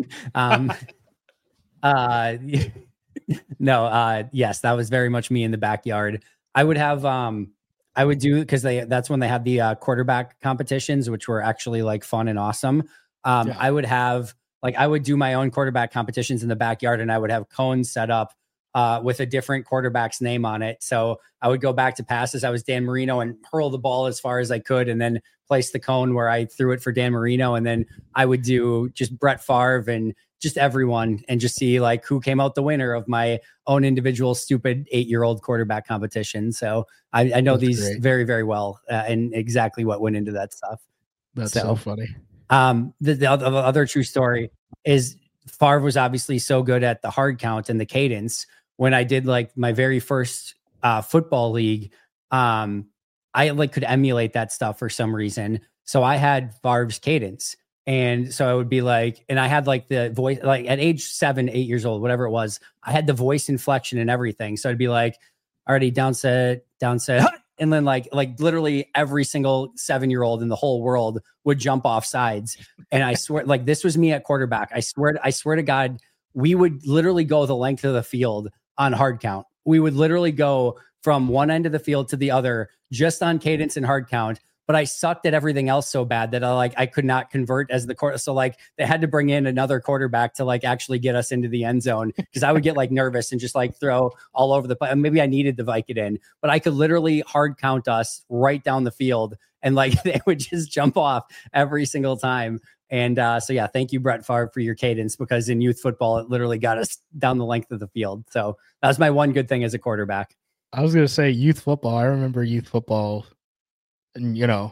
S1: Yes, that was very much me in the backyard. I would have, because that's when they had the quarterback competitions, which were actually like fun and awesome. I would do my own quarterback competitions in the backyard, and I would have cones set up with a different quarterback's name on it. So I would go back to passes. I was Dan Marino and hurl the ball as far as I could, and then place the cone where I threw it for Dan Marino. And then I would do just Brett Favre and just everyone, and just see like who came out the winner of my own individual stupid 8-year-old quarterback competition. So I know these very, very well, and exactly what went into that stuff.
S3: That's so funny.
S1: The other true story is Favre was obviously so good at the hard count and the cadence. When I did like my very first football league, I like could emulate that stuff for some reason. So I had Favre's cadence. And so I would be like, and I had like the voice, like at age 7, 8 years old, whatever it was, I had the voice inflection and everything. So I'd be like, already down set. And then like literally every single 7-year-old in the whole world would jump off sides. And I swear, like this was me at quarterback. I swear to God, we would literally go the length of the field on hard count. We would literally go from one end of the field to the other just on cadence and hard count. But I sucked at everything else so bad that I could not convert as the quarter. So like they had to bring in another quarterback to like actually get us into the end zone, because I would get like nervous and just like throw all over the place. Maybe I needed to Vicodin, but I could literally hard count us right down the field, and like they would just jump off every single time. And so yeah, thank you, Brett Favre, for your cadence, because in youth football it literally got us down the length of the field. So that was my one good thing as a quarterback.
S3: I was gonna say youth football. I remember youth football. And, you know,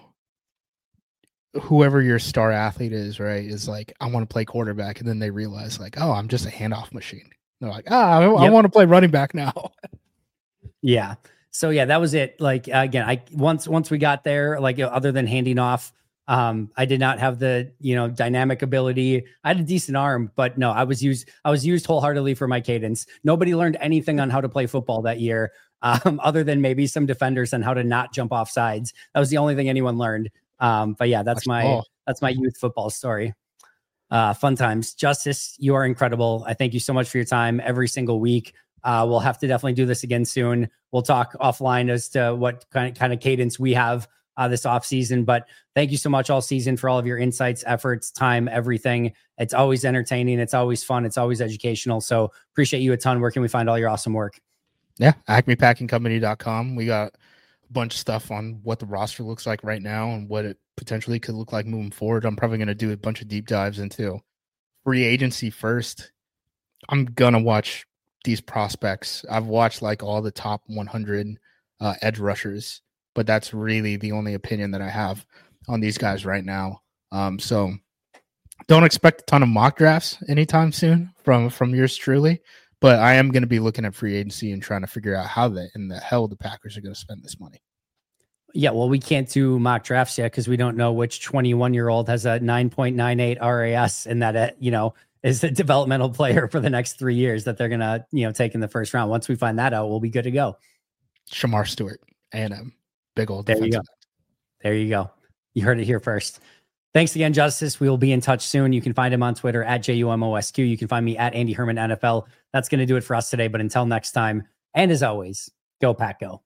S3: whoever your star athlete is, right, is like, I want to play quarterback. And then they realize like, oh, I'm just a handoff machine. They're like, I want to play running back now.
S1: Yeah. So yeah, that was it. Like, again, once we got there, like other than handing off, I did not have the, dynamic ability. I had a decent arm, but no, I was used wholeheartedly for my cadence. Nobody learned anything on how to play football that year. Other than maybe some defenders on how to not jump off sides. That was the only thing anyone learned. But yeah, that's my youth football story. Fun times. Justice, you are incredible. I thank you so much for your time every single week. We'll have to definitely do this again soon. We'll talk offline as to what kind of cadence we have this off season. But thank you so much all season for all of your insights, efforts, time, everything. It's always entertaining. It's always fun. It's always educational. So appreciate you a ton. Where can we find all your awesome work?
S3: Yeah, acmepackingcompany.com. We got a bunch of stuff on what the roster looks like right now and what it potentially could look like moving forward. I'm probably going to do a bunch of deep dives into free agency first. I'm going to watch these prospects. I've watched like all the top 100 edge rushers, but that's really the only opinion that I have on these guys right now. So don't expect a ton of mock drafts anytime soon from yours truly. But I am going to be looking at free agency and trying to figure out how in the hell the Packers are going to spend this money.
S1: Yeah, well, we can't do mock drafts yet because we don't know which 21-year-old has a 9.98 RAS and that, is a developmental player for the next 3 years that they're going to, take in the first round. Once we find that out, we'll be good to go.
S3: Shamar Stewart, A&M, big old
S1: defensive. There you go. You heard it here first. Thanks again, Justice. We will be in touch soon. You can find him on Twitter at JUMOSQ. You can find me at Andy Herman NFL. That's going to do it for us today. But until next time, and as always, go Pack Go.